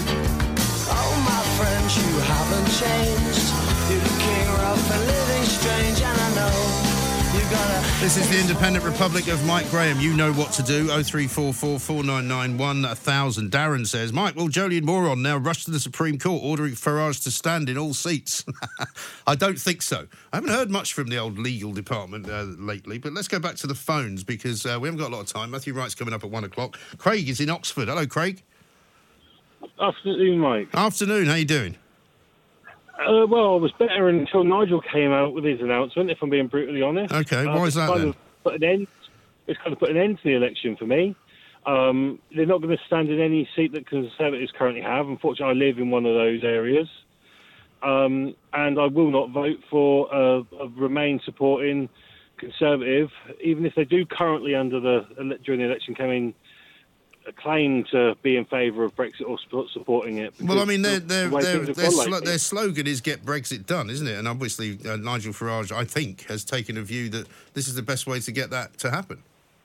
oh. Oh, my friends, you haven't changed. You're looking rough and living strange, and I know you gotta. This is the Independent Republic of Mike Graham. You know what to do. oh three four four, four nine nine, one thousand. Darren says, Mike, will Jolyon Moron now rush to the Supreme Court ordering Farage to stand in all seats? I don't think so. I haven't heard much from the old legal department uh, lately, but let's go back to the phones because uh, we haven't got a lot of time. Matthew Wright's coming up at one o'clock. Craig is in Oxford. Hello, Craig. Afternoon, Mike. Afternoon. How you doing? Uh, well, I was better until Nigel came out with his announcement, if I'm being brutally honest. Okay, why uh, is that kind then? Of put an end, it's kind of put an end to the election for me. Um, they're not going to stand in any seat that Conservatives currently have. Unfortunately, I live in one of those areas. Um, and I will not vote for uh, a Remain supporting Conservative, even if they do currently, under the during the election campaign, claim to be in favour of Brexit or sp- supporting it. Well, I mean, their their the way their, things have their, gone slo- lately. their slogan is "Get Brexit Done," isn't it? And obviously, uh, Nigel Farage, I think, has taken a view that this is the best way to get that to happen.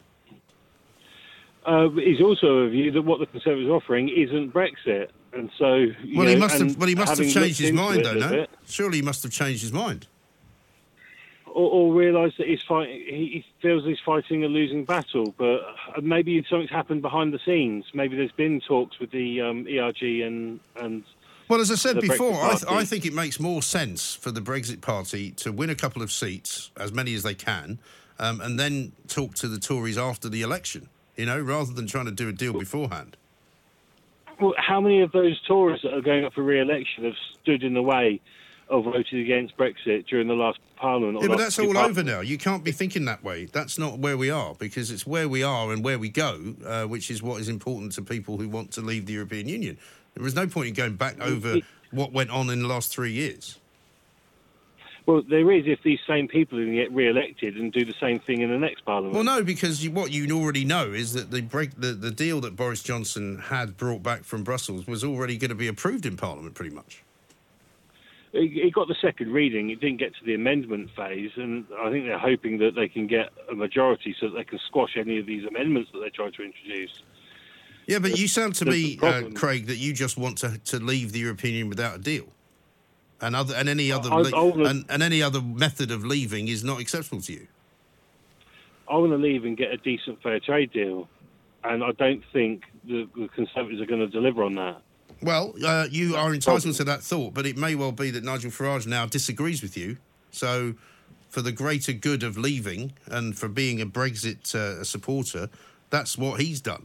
Uh, he's also of a view that what the Conservatives are offering isn't Brexit, and so you Well, know, he must and have. Well, he must have having changed his looked into mind, it though. a little No, bit, surely he must have changed his mind. or, or realise that he's fighting. He, he feels he's fighting a losing battle, but uh, maybe something's happened behind the scenes. Maybe there's been talks with the um, E R G and and. Well, as I said the before, Brexit I, th- Party. I think it makes more sense for the Brexit Party to win a couple of seats, as many as they can, um, and then talk to the Tories after the election, you know, rather than trying to do a deal beforehand. Well, how many of those Tories that are going up for re-election have stood in the way of voting against Brexit during the last Parliament? Or Yeah, but last that's few all Parliaments? over now. You can't be thinking that way. That's not where we are, because it's where we are and where we go, uh, which is what is important to people who want to leave the European Union. There is no point in going back over what went on in the last three years. Well, there is if these same people can get re-elected and do the same thing in the next Parliament. Well, no, because you, what you already know is that the, break, the the deal that Boris Johnson had brought back from Brussels was already going to be approved in Parliament, pretty much. It, it got the second reading. It didn't get to the amendment phase, and I think they're hoping that they can get a majority so that they can squash any of these amendments that they're trying to introduce. Yeah, but you sound to That's me, the uh, problem. Craig, that you just want to, to leave the European Union without a deal, and other and any other I- le- I wanna- and, and any other method of leaving is not acceptable to you. I want to leave and get a decent fair trade deal, and I don't think the, the Conservatives are going to deliver on that. Well, uh, you are entitled to that thought, but it may well be that Nigel Farage now disagrees with you. So, for the greater good of leaving and for being a Brexit uh, supporter, that's what he's done.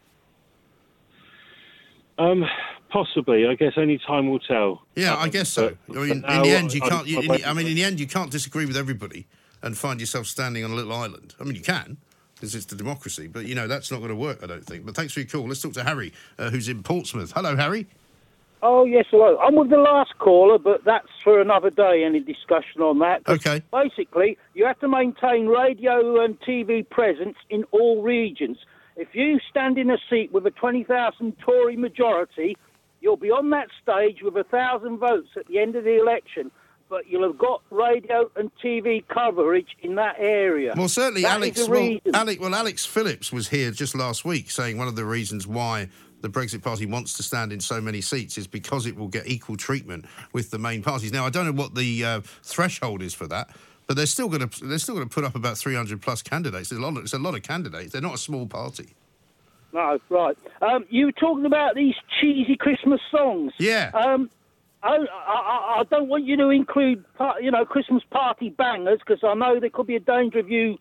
Um, possibly. I guess only time will tell. Yeah, I guess so. But- I mean, but in now the end, you I- can't. You, I in won't- the, I mean, in the end, you can't disagree with everybody and find yourself standing on a little island. I mean, you can because it's the democracy, but you know that's not going to work. I don't think. But thanks for your call. Let's talk to Harry, uh, who's in Portsmouth. Hello, Harry. Oh, yes, hello. I'm with the last caller, but that's for another day, any discussion on that. 'Cause Okay. Basically, you have to maintain radio and T V presence in all regions. If you stand in a seat with a twenty thousand Tory majority, you'll be on that stage with a thousand votes at the end of the election, but you'll have got radio and T V coverage in that area. Well, certainly, That Alex. is the Well, reason. Alex. Well, Alex Phillips was here just last week saying one of the reasons why the Brexit Party wants to stand in so many seats is because it will get equal treatment with the main parties. Now, I don't know what the uh, threshold is for that, but they're still going to they're still going to put up about three hundred plus candidates. There's a lot. Of, it's a lot of candidates. They're not a small party. No, right. Um, you were talking about these cheesy Christmas songs. Yeah. Um, I, I, I don't want you to include, par- you know, Christmas party bangers because I know there could be a danger of you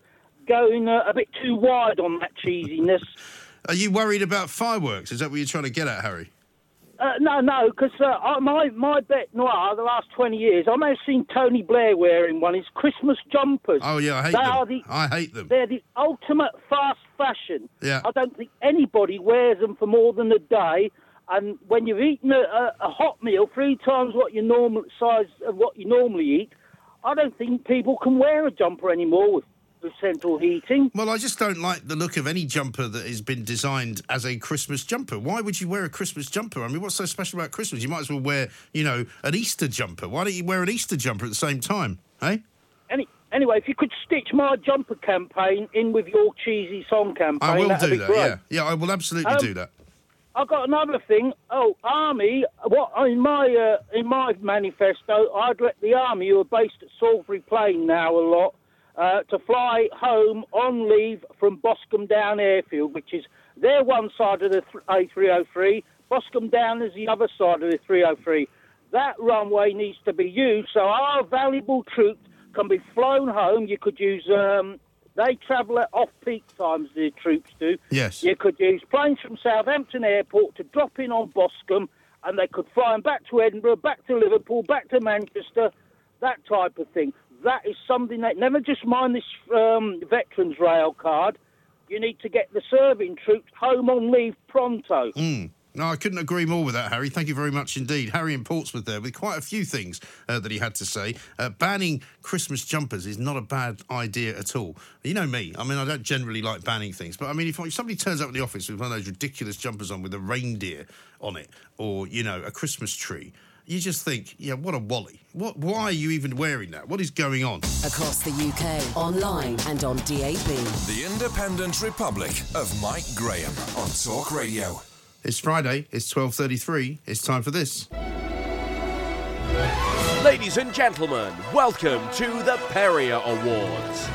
going uh, a bit too wide on that cheesiness. Are you worried about fireworks? Is that what you're trying to get at, Harry? Uh, no, no, because uh, my my bête noire the last twenty years, I may have seen Tony Blair wearing one. It's Christmas jumpers. Oh yeah, I hate they them. Are the, I hate them. They're the ultimate fast fashion. Yeah. I don't think anybody wears them for more than a day. And when you've eaten a, a, a hot meal three times what your normal size of what you normally eat, I don't think people can wear a jumper anymore with. With central heating. Well, I just don't like the look of any jumper that has been designed as a Christmas jumper. Why would you wear a Christmas jumper? I mean, what's so special about Christmas? You might as well wear, you know, an Easter jumper. Why don't you wear an Easter jumper at the same time, eh? Any, anyway, if you could stitch my jumper campaign in with your cheesy song campaign, I will that'd do be that, great. yeah. Yeah, I will absolutely Um, do that. I've got another thing. Oh, Army, what in my uh, in my manifesto, I'd let the Army, who are based at Salisbury Plain now a lot, Uh, to fly home on leave from Boscombe Down Airfield, which is their one side of the A three oh three. Boscombe Down is the other side of the three oh three. That runway needs to be used so our valuable troops can be flown home. You could use, um, they travel at off-peak times, the troops do. Yes. You could use planes from Southampton Airport to drop in on Boscombe, and they could fly them back to Edinburgh, back to Liverpool, back to Manchester, that type of thing. That is something that, never just mind this um, Veterans Rail card, you need to get the serving troops home on leave pronto. Mm. No, I couldn't agree more with that, Harry. Thank you very much indeed. Harry in Portsmouth there with quite a few things uh, that he had to say. Uh, banning Christmas jumpers is not a bad idea at all. You know me. I mean, I don't generally like banning things. But, I mean, if, if somebody turns up at the office with one of those ridiculous jumpers on with a reindeer on it or, you know, a Christmas tree, you just think, yeah, what a wally. What? Why are you even wearing that? What is going on? Across the U K, online and on D A B. The Independent Republic of Mike Graham on Talk Radio. It's Friday, it's twelve thirty-three, it's time for this. Ladies and gentlemen, welcome to the Perrier Awards.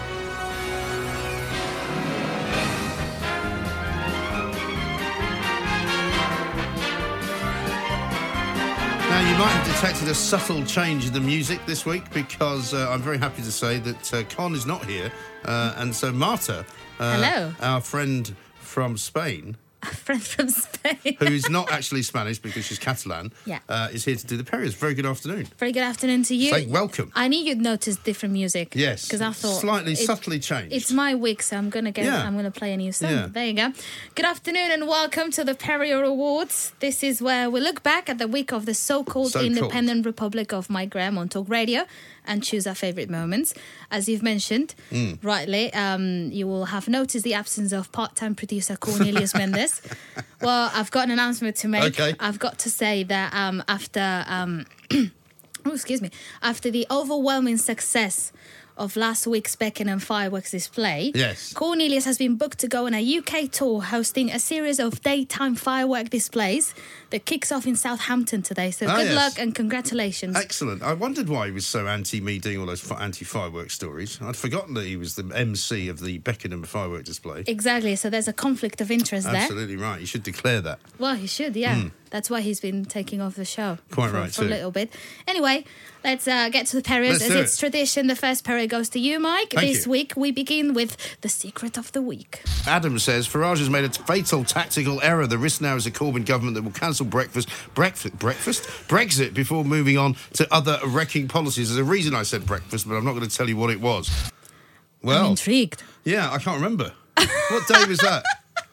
Now, you might have detected a subtle change in the music this week because uh, I'm very happy to say that uh, Con is not here. Uh, and so Marta, uh, Hello. our friend from Spain, A friend from Spain. who's not actually Spanish because she's Catalan, Yeah. uh, is here to do the Perriers. Very good afternoon. Very good afternoon to you. Say welcome. I knew you'd notice different music. Yes. Because I thought Slightly, it- subtly changed. It's my week, so I'm gonna get. Yeah. I'm gonna play a new song. Yeah. There you go. Good afternoon and welcome to the Perrier Awards. This is where we look back at the week of the so-called, So-called. Independent Republic of Mike Graham on Talk Radio and choose our favourite moments. As you've mentioned, Mm. rightly, um, you will have noticed the absence of part-time producer Cornelius Mendes. Well, I've got an announcement to make. Okay. I've got to say that um, after, um, oh, excuse me, after the overwhelming success of last week's Beckenham fireworks display, Yes. Cornelius has been booked to go on a U K tour hosting a series of daytime firework displays that kicks off in Southampton today. So Ah, good yes. luck and congratulations. Excellent. I wondered why he was so anti-me doing all those fi- anti-firework stories. I'd forgotten that he was the M C of the Beckenham firework display. Exactly, so there's a conflict of interest there. Absolutely right. You should declare that. Well, he should, yeah. Mm. That's why he's been taking off the show. Quite for, right, for a too. little bit. Anyway, let's uh, get to the Perriers. Let's As do it's it. tradition, the first Perrier goes to you, Mike. Thank this you. week, we begin with the secret of the week. Adam says Farage has made a fatal tactical error. The risk now is a Corbyn government that will cancel breakfast, breakfast, breakfast, Brexit before moving on to other wrecking policies. There's a reason I said breakfast, but I'm not going to tell you what it was. Well, I'm intrigued. Yeah, I can't remember. What day was that?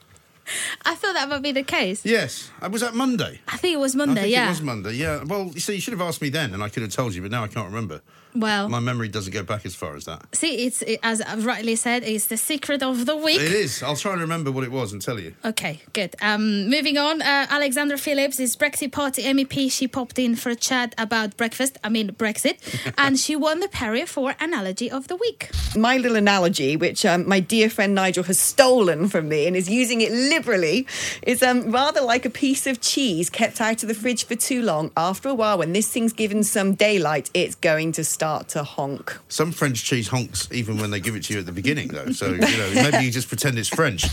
I thought that might be the case. Yes, uh, was that Monday? I think it was I Monday, think yeah. it was Monday. Yeah. Well, you see, you should have asked me then, and I could have told you, but now I can't remember. Well, My memory doesn't go back as far as that. see, it's it, as I've rightly said, it's the secret of the week. It is. I'll try and remember what it was and tell you. Okay, good. Um, moving on, uh, Alexandra Phillips is Brexit Party M E P. She popped in for a chat about breakfast, I mean Brexit, and she won the Perrier for Analogy of the Week. My little analogy, which um, my dear friend Nigel has stolen from me and is using it liberally, is um, rather like a piece of cheese kept out of the fridge for too long. After a while, when this thing's given some daylight, it's going to start to honk. Some French cheese honks even when they give it to you at the beginning, though. So, you know, maybe you just pretend it's French.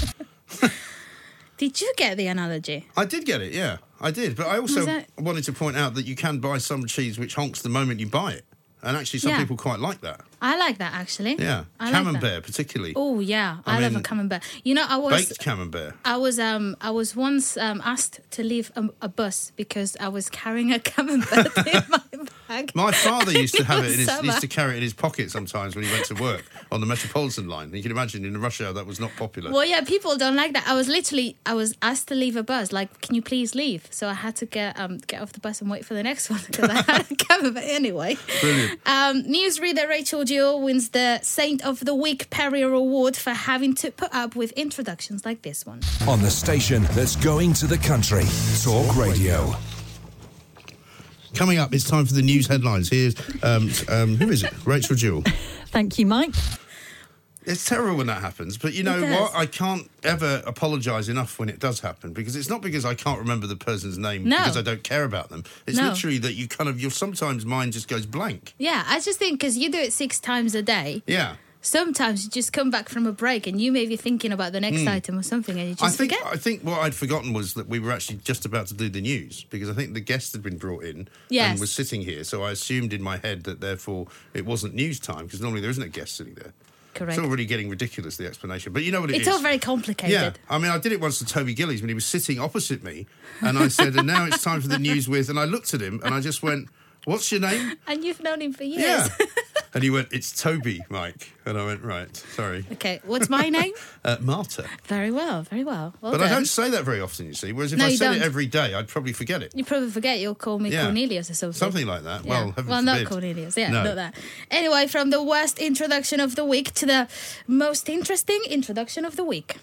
Did you get the analogy? I did get it, yeah. I did. But I also Was that- wanted to point out that you can buy some cheese which honks the moment you buy it. And actually, some Yeah. people quite like that. I like that actually. Yeah, I like that. camembert particularly. Oh yeah, I I, love mean, a camembert. You know, I was Baked camembert. I was um I was once um asked to leave a, a bus because I was carrying a camembert in my bag. My father used to have it in his, Summer. used to carry it in his pocket sometimes when he went to work on the Metropolitan line. You can imagine in rush hour that was not popular. Well, yeah, people don't like that. I was literally, I was asked to leave a bus. Like, can you please leave? So I had to get um get off the bus and wait for the next one because I had a camembert anyway. Brilliant. Um, newsreader Rachel Jewell wins the Saint of the Week Perrier Award for having to put up with introductions like this one. On the station that's going to the country. Talk Radio. Coming up, it's time for the news headlines. Here's, um, um, who is it? Rachel Jewell. Thank you, Mike. It's terrible when that happens, but you know It does. what? I can't ever apologise enough when it does happen, because it's not because I can't remember the person's name No. because I don't care about them. It's No. literally that you kind of, your sometimes mind just goes blank. Yeah, I just think because you do it six times a day, Yeah. sometimes you just come back from a break and you may be thinking about the next Mm. item or something and you just I think forget. I think what I'd forgotten was that we were actually just about to do the news, because I think the guest had been brought in Yes. and was sitting here, so I assumed in my head that therefore it wasn't news time, because normally there isn't a guest sitting there. Correct. It's already getting ridiculous, the explanation. But you know what it It's is? all very complicated. Yeah, I mean, I did it once to Toby Gillies when he was sitting opposite me, and I said, and now it's time for the news with, and I looked at him and I just went, what's your name? And you've known him for years. Yeah. And he went, it's Toby, Mike. And I went, right, sorry. Okay, what's my name? Uh, Marta. Very well, very well. Well but done. I don't say that very often, you see, whereas if No, I you said don't. it every day, I'd probably forget it. You probably forget you'll call me Yeah. Cornelius or something. Something like that. Yeah. Well, heaven well, forbid. not Cornelius. Yeah, No. not that. Anyway, from the worst introduction of the week to the most interesting introduction of the week.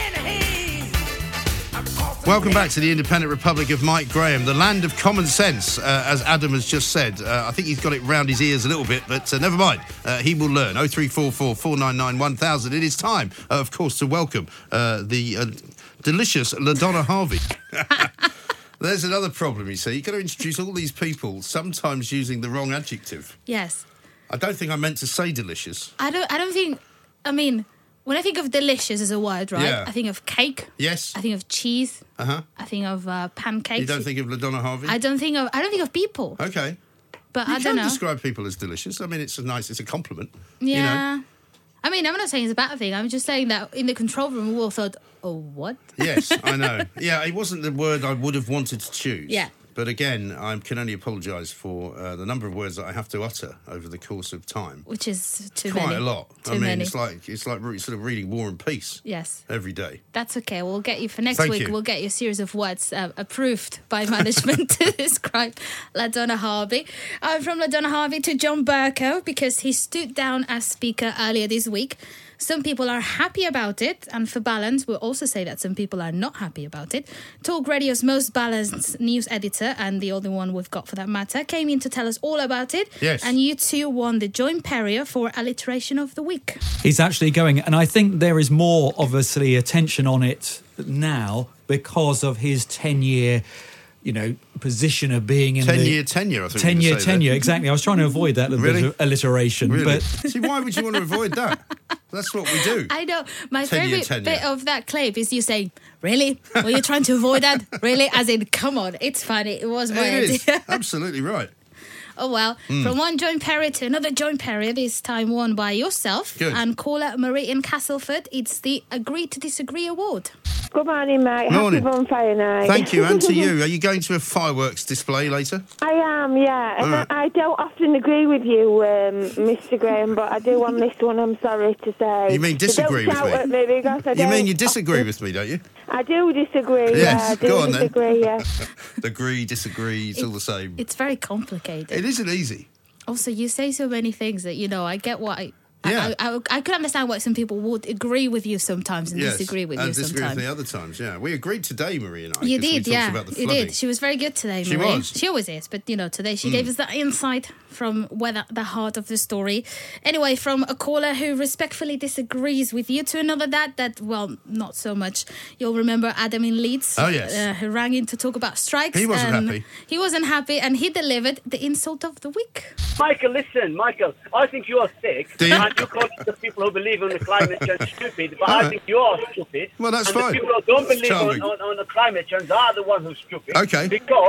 Welcome back to the Independent Republic of Mike Graham, the land of common sense, uh, as Adam has just said. Uh, I think he's got it round his ears a little bit, but uh, never mind. Uh, he will learn. oh three four four, four nine nine, one thousand. It is time, uh, of course, to welcome uh, the uh, delicious LaDonna Harvey. There's another problem, you see. You've got to introduce all these people, sometimes using the wrong adjective. Yes. I don't think I meant to say delicious. I don't. I don't think. I mean, when I think of delicious as a word, right? Yeah. I think of cake. Yes. I think of cheese. Uh-huh. I think of uh, pancakes. You don't think of LaDonna Harvey? I don't think of. I don't think of people. Okay. But you I can don't know. describe people as delicious. I mean, it's a nice, it's a compliment. Yeah. You know? I mean, I'm not saying it's a bad thing. I'm just saying that in the control room, we all thought, oh, what? Yes, I know. Yeah, it wasn't the word I would have wanted to choose. Yeah. But again, I can only apologise for uh, the number of words that I have to utter over the course of time. Which is too Quite many. a lot. Too I mean, many. it's like it's like re- sort of reading War and Peace Yes. every day. That's okay. We'll get you for next Thank week. you. We'll get you a series of words uh, approved by management to describe LaDonna Harvey. Uh, from LaDonna Harvey to John Bercow, because he stood down as speaker earlier this week. Some people are happy about it, and for balance, we'll also say that some people are not happy about it. Talk Radio's most balanced news editor, and the only one we've got for that matter, came in to tell us all about it. Yes. And you two won the Joint Perrier for Alliteration of the Week. He's actually going, and I think there is more, obviously, attention on it now because of his ten-year, you know, position of being in Ten-year the... tenure, I think you were ten-year gonna say tenure, there. exactly. I was trying to avoid that little Really? bit of alliteration, Really? but... See, why would you want to avoid that? That's what we do. I know. My Ten-year favourite tenure. bit of that clip is you saying, really? Were you trying to avoid that? Really? As in, come on, it's funny. It was my It is. idea. Absolutely right. Oh, well. Mm. From one joint period to another joint period, this time won by yourself. Good. And caller Marie in Castleford. It's the Agree to Disagree Award. Good morning, mate. Morning. Happy bonfire night. Thank you, and to you. Are you going to a fireworks display later? I am, yeah. And All right. I, I don't often agree with you, um, Mister Graham, but I do on this one, I'm sorry to say. You mean So disagree don't with shout me? at me because I You don't mean you disagree with me, don't you? I do disagree, Yes, yeah. I do go on then. disagree, yeah. Agree, disagree, it's all the same. It's very complicated. It isn't easy. Also, you say so many things that, you know, I get what I... Yeah. I, I, I could understand why some people would agree with you sometimes and Yes, disagree with and you disagree sometimes. with the other times, yeah. We agreed today, Marie and I. You 'cause we did, talked yeah. About the You flooding. did. She was very good today, She Marie. was. She always is, but you know, today she Mm. gave us that insight from where the, the heart of the story. Anyway, from a caller who respectfully disagrees with you to another that that well, not so much. You'll remember Adam in Leeds. Oh, yes. uh, who rang in to talk about strikes. He wasn't and happy. He wasn't happy, and he delivered the insult of the week. Michael, listen, Michael, I think you are sick. Do you? And you call the people who believe in the climate change stupid, but All I right. think you are stupid. Well, that's and fine. the people who don't It's believe on, charming. on, on the climate change are the ones who are stupid. Okay. Because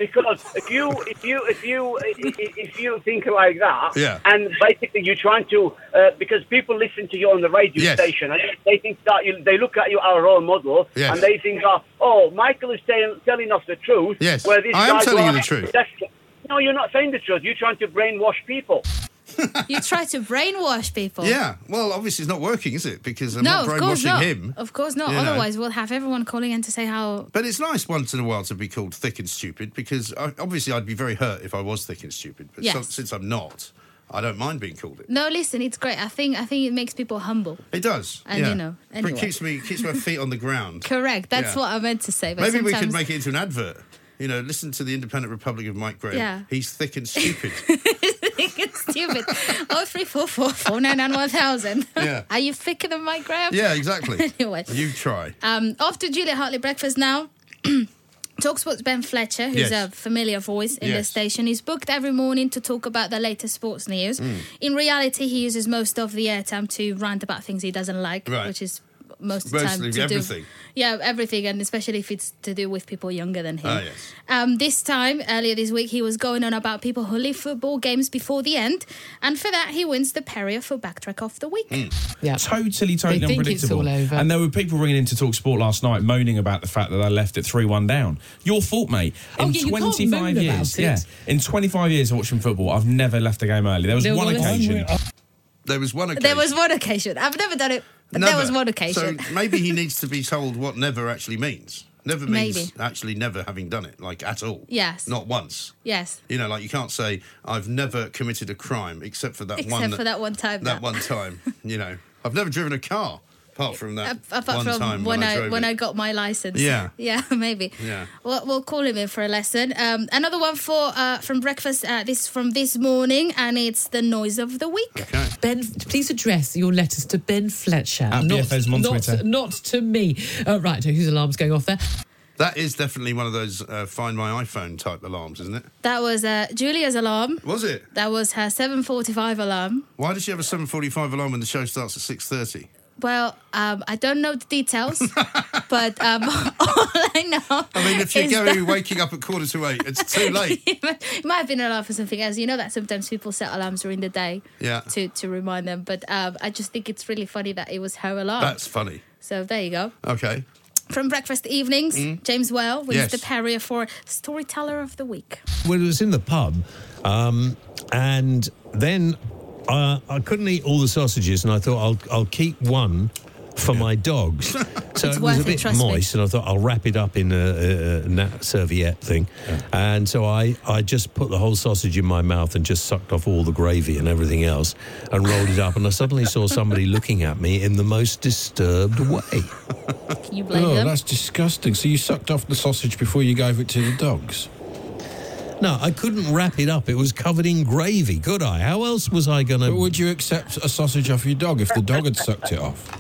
Because if you if you if you if you think like that, Yeah. and basically you're trying to uh, because people listen to you on the radio Yes. station and they think that you, they look at you as a role model, Yes. and they think, oh, oh Michael is telling telling us the truth. Yes. where this I am guy telling you go, the truth. "That's-" No, you're not saying the truth. You're trying to brainwash people. You try to brainwash people. Yeah, well, obviously it's not working, is it? Because I'm no, not of course brainwashing not. him. Of course not. you know. Otherwise, we'll have everyone calling in to say how. But it's nice once in a while to be called thick and stupid, because I, obviously I'd be very hurt if I was thick and stupid. But Yes. so, since I'm not, I don't mind being called it. No, listen, it's great. I think I think it makes people humble. It does. And, yeah. you know, But anyway. it keeps me keeps my feet on the ground. Correct. That's Yeah. what I meant to say. But Maybe we sometimes... could make it into an advert. You know, listen to the Independent Republic of Mike Graham. Yeah. He's thick and stupid. think it's stupid. Oh three four four four nine nine one thousand. Yeah. Are you thicker than Mike Graham? Yeah, exactly. Anyway. You try. Um, off to Julia Hartley breakfast now. TalkSport's Ben Fletcher, who's Yes. a familiar voice in the Yes. station, is booked every morning to talk about the latest sports news. Mm. In reality, he uses most of the airtime to rant about things he doesn't like, Right. which is most of the time Mostly to everything. do. Yeah, everything, and especially if it's to do with people younger than him. Ah, yes. Um, this time, earlier this week, he was going on about people who leave football games before the end, and for that, he wins the Perrier for Backtrack of the Week. Yeah. Totally, totally They think unpredictable. it's all over. And there were people ringing in to talk sport last night moaning about the fact that they left it three one down. Your fault, mate. Oh, In yeah, you can't twenty-five moan about years, it. yeah. In twenty-five years of watching football, I've never left a game early. There was No, one well, occasion. There was one occasion. There was one occasion. I've never done it, but there was one occasion. So maybe he needs to be told what never actually means. Never means Maybe. actually never having done it, like at all. Yes. Not once. Yes. You know, like you can't say, I've never committed a crime except for that Except one. for that one time. That one time. You know, I've never driven a car apart from that Apart one from time when, when I, drove when it. I got my license. Yeah. Yeah, maybe. Yeah. We'll, we'll call him in for a lesson. Um, another one for uh, from breakfast. Uh, this from this morning, and it's the noise of the week. Ben, please address your letters to Ben Fletcher. At B F Sm on not, Twitter. Not to me. Uh, right, whose alarm's going off there? That is definitely one of those uh, Find My iPhone type alarms, isn't it? That was uh, Julia's alarm. Was it? That was her seven forty-five alarm. Why does she have a seven forty-five alarm when the show starts at six thirty? Well, um, I don't know the details, but um, all I know. I mean, if you're is going to be that- waking up at quarter to eight, it's too late. it might have been an alarm for something else. You know that sometimes people set alarms during the day Yeah. to, to remind them. But um, I just think it's really funny that it was her alarm. That's funny. So there you go. Okay. From Breakfast Evenings, Mm. James Well wins Yes. the Perrier for Storyteller of the Week. Well, it was in the pub, um, and then uh, I couldn't eat all the sausages, and I thought I'll I'll keep one for my dogs. So It's it was worth a it, bit trust me. moist, and I thought I'll wrap it up in a, a, a na- serviette thing. And so I, I just put the whole sausage in my mouth and just sucked off all the gravy and everything else and rolled it up. And I suddenly saw somebody looking at me in the most disturbed way. Can you blame Oh, them? that's Disgusting. So you sucked off the sausage before you gave it to the dogs? No, I couldn't wrap it up. It was covered in gravy, could I? How else was I going to... But would you accept a sausage off your dog if the dog had sucked it off?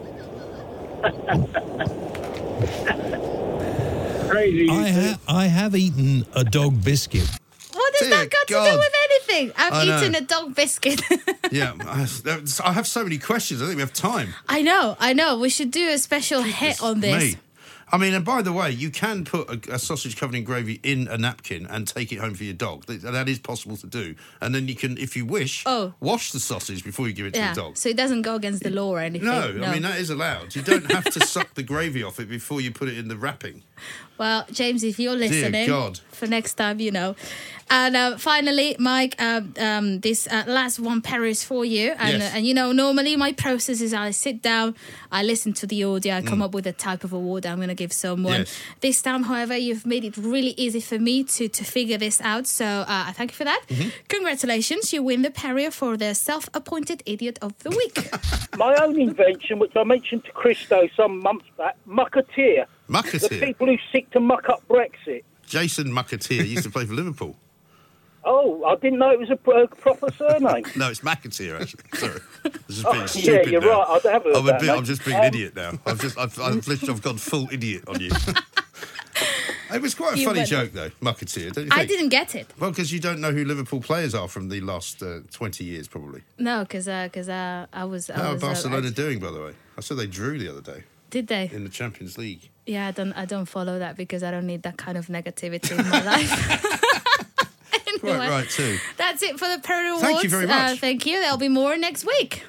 Crazy. I, ha- I have eaten a dog biscuit. What has Dear that got to God. do with anything? I've I know. eaten a dog biscuit. Yeah, I, I have so many questions. I think we have time. I know, I know. We should do a special hit on this. Mate. I mean, and by the way, you can put a, a sausage covered in gravy in a napkin and take it home for your dog. That, that is possible to do. And then you can, if you wish, Oh. wash the sausage before you give it to Yeah, the dog. so it doesn't go against the law or anything. No, I mean, that is allowed. You don't have to suck the gravy off it before you put it in the wrapping. Well, James, if you're Dear listening, God. for next time, you know. And uh, finally, Mike, um, um, this uh, last one Perrier's for you. And, Yes. uh, and, you know, normally my process is I sit down, I listen to the audio, I come Mm. up with a type of award I'm going to give someone. Yes. This time, however, you've made it really easy for me to, to figure this out. So uh, I thank you for that. Mm-hmm. Congratulations, you win the Perrier for the self-appointed idiot of the week. My own invention, which I mentioned to Christo some months back, mucketeer. Mucketeer? The people who seek to muck up Brexit. Jason Mucketeer used to play for Liverpool. Oh, I didn't know it was a, pr- a proper surname. No, it's McAteer, actually. Sorry. I'm just Oh, being yeah, stupid you're now. right. I haven't heard I'm, a that, bit, mate. I'm just being an Um, idiot now. I've just, I've, I've, literally, I've gone full idiot on you. It was quite a You funny went- joke, though, Mucketeer, don't you think? I didn't get it. Well, because you don't know who Liverpool players are from the last uh, twenty years, probably. No, because uh, 'cause, uh, I was... I How are was, uh, Barcelona I- doing, by the way? I said they drew the other day. Did they? In the Champions League. Yeah, I don't. I don't follow that because I don't need that kind of negativity in my life. Quite Anyway, right too. That's it for the Perry Awards. Thank you very much. Uh, thank you. There'll be more next week.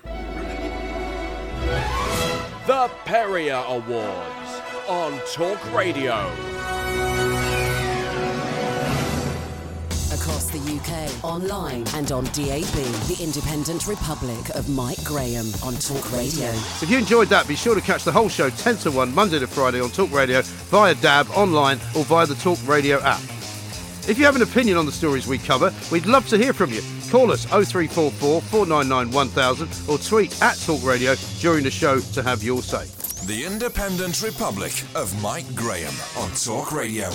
The Perrier Awards on Talk Radio. Across the U K, online and on D A B, the Independent Republic of Mike Graham on Talk Radio. So if you enjoyed that, be sure to catch the whole show ten to one, Monday to Friday on Talk Radio, via D A B, online or via the Talk Radio app. If you have an opinion on the stories we cover, we'd love to hear from you. Call us oh three four four, four nine nine, one thousand or tweet at Talk Radio during the show to have your say. The Independent Republic of Mike Graham on Talk Radio.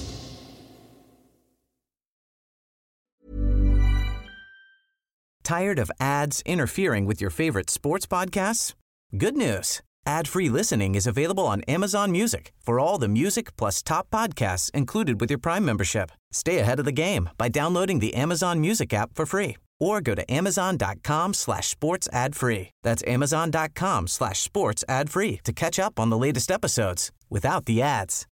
Tired of ads interfering with your favorite sports podcasts? Good news. Ad-free listening is available on Amazon Music for all the music plus top podcasts included with your Prime membership. Stay ahead of the game by downloading the Amazon Music app for free or go to amazon.com slash sports ad free. That's amazon.com slash sports ad free to catch up on the latest episodes without the ads.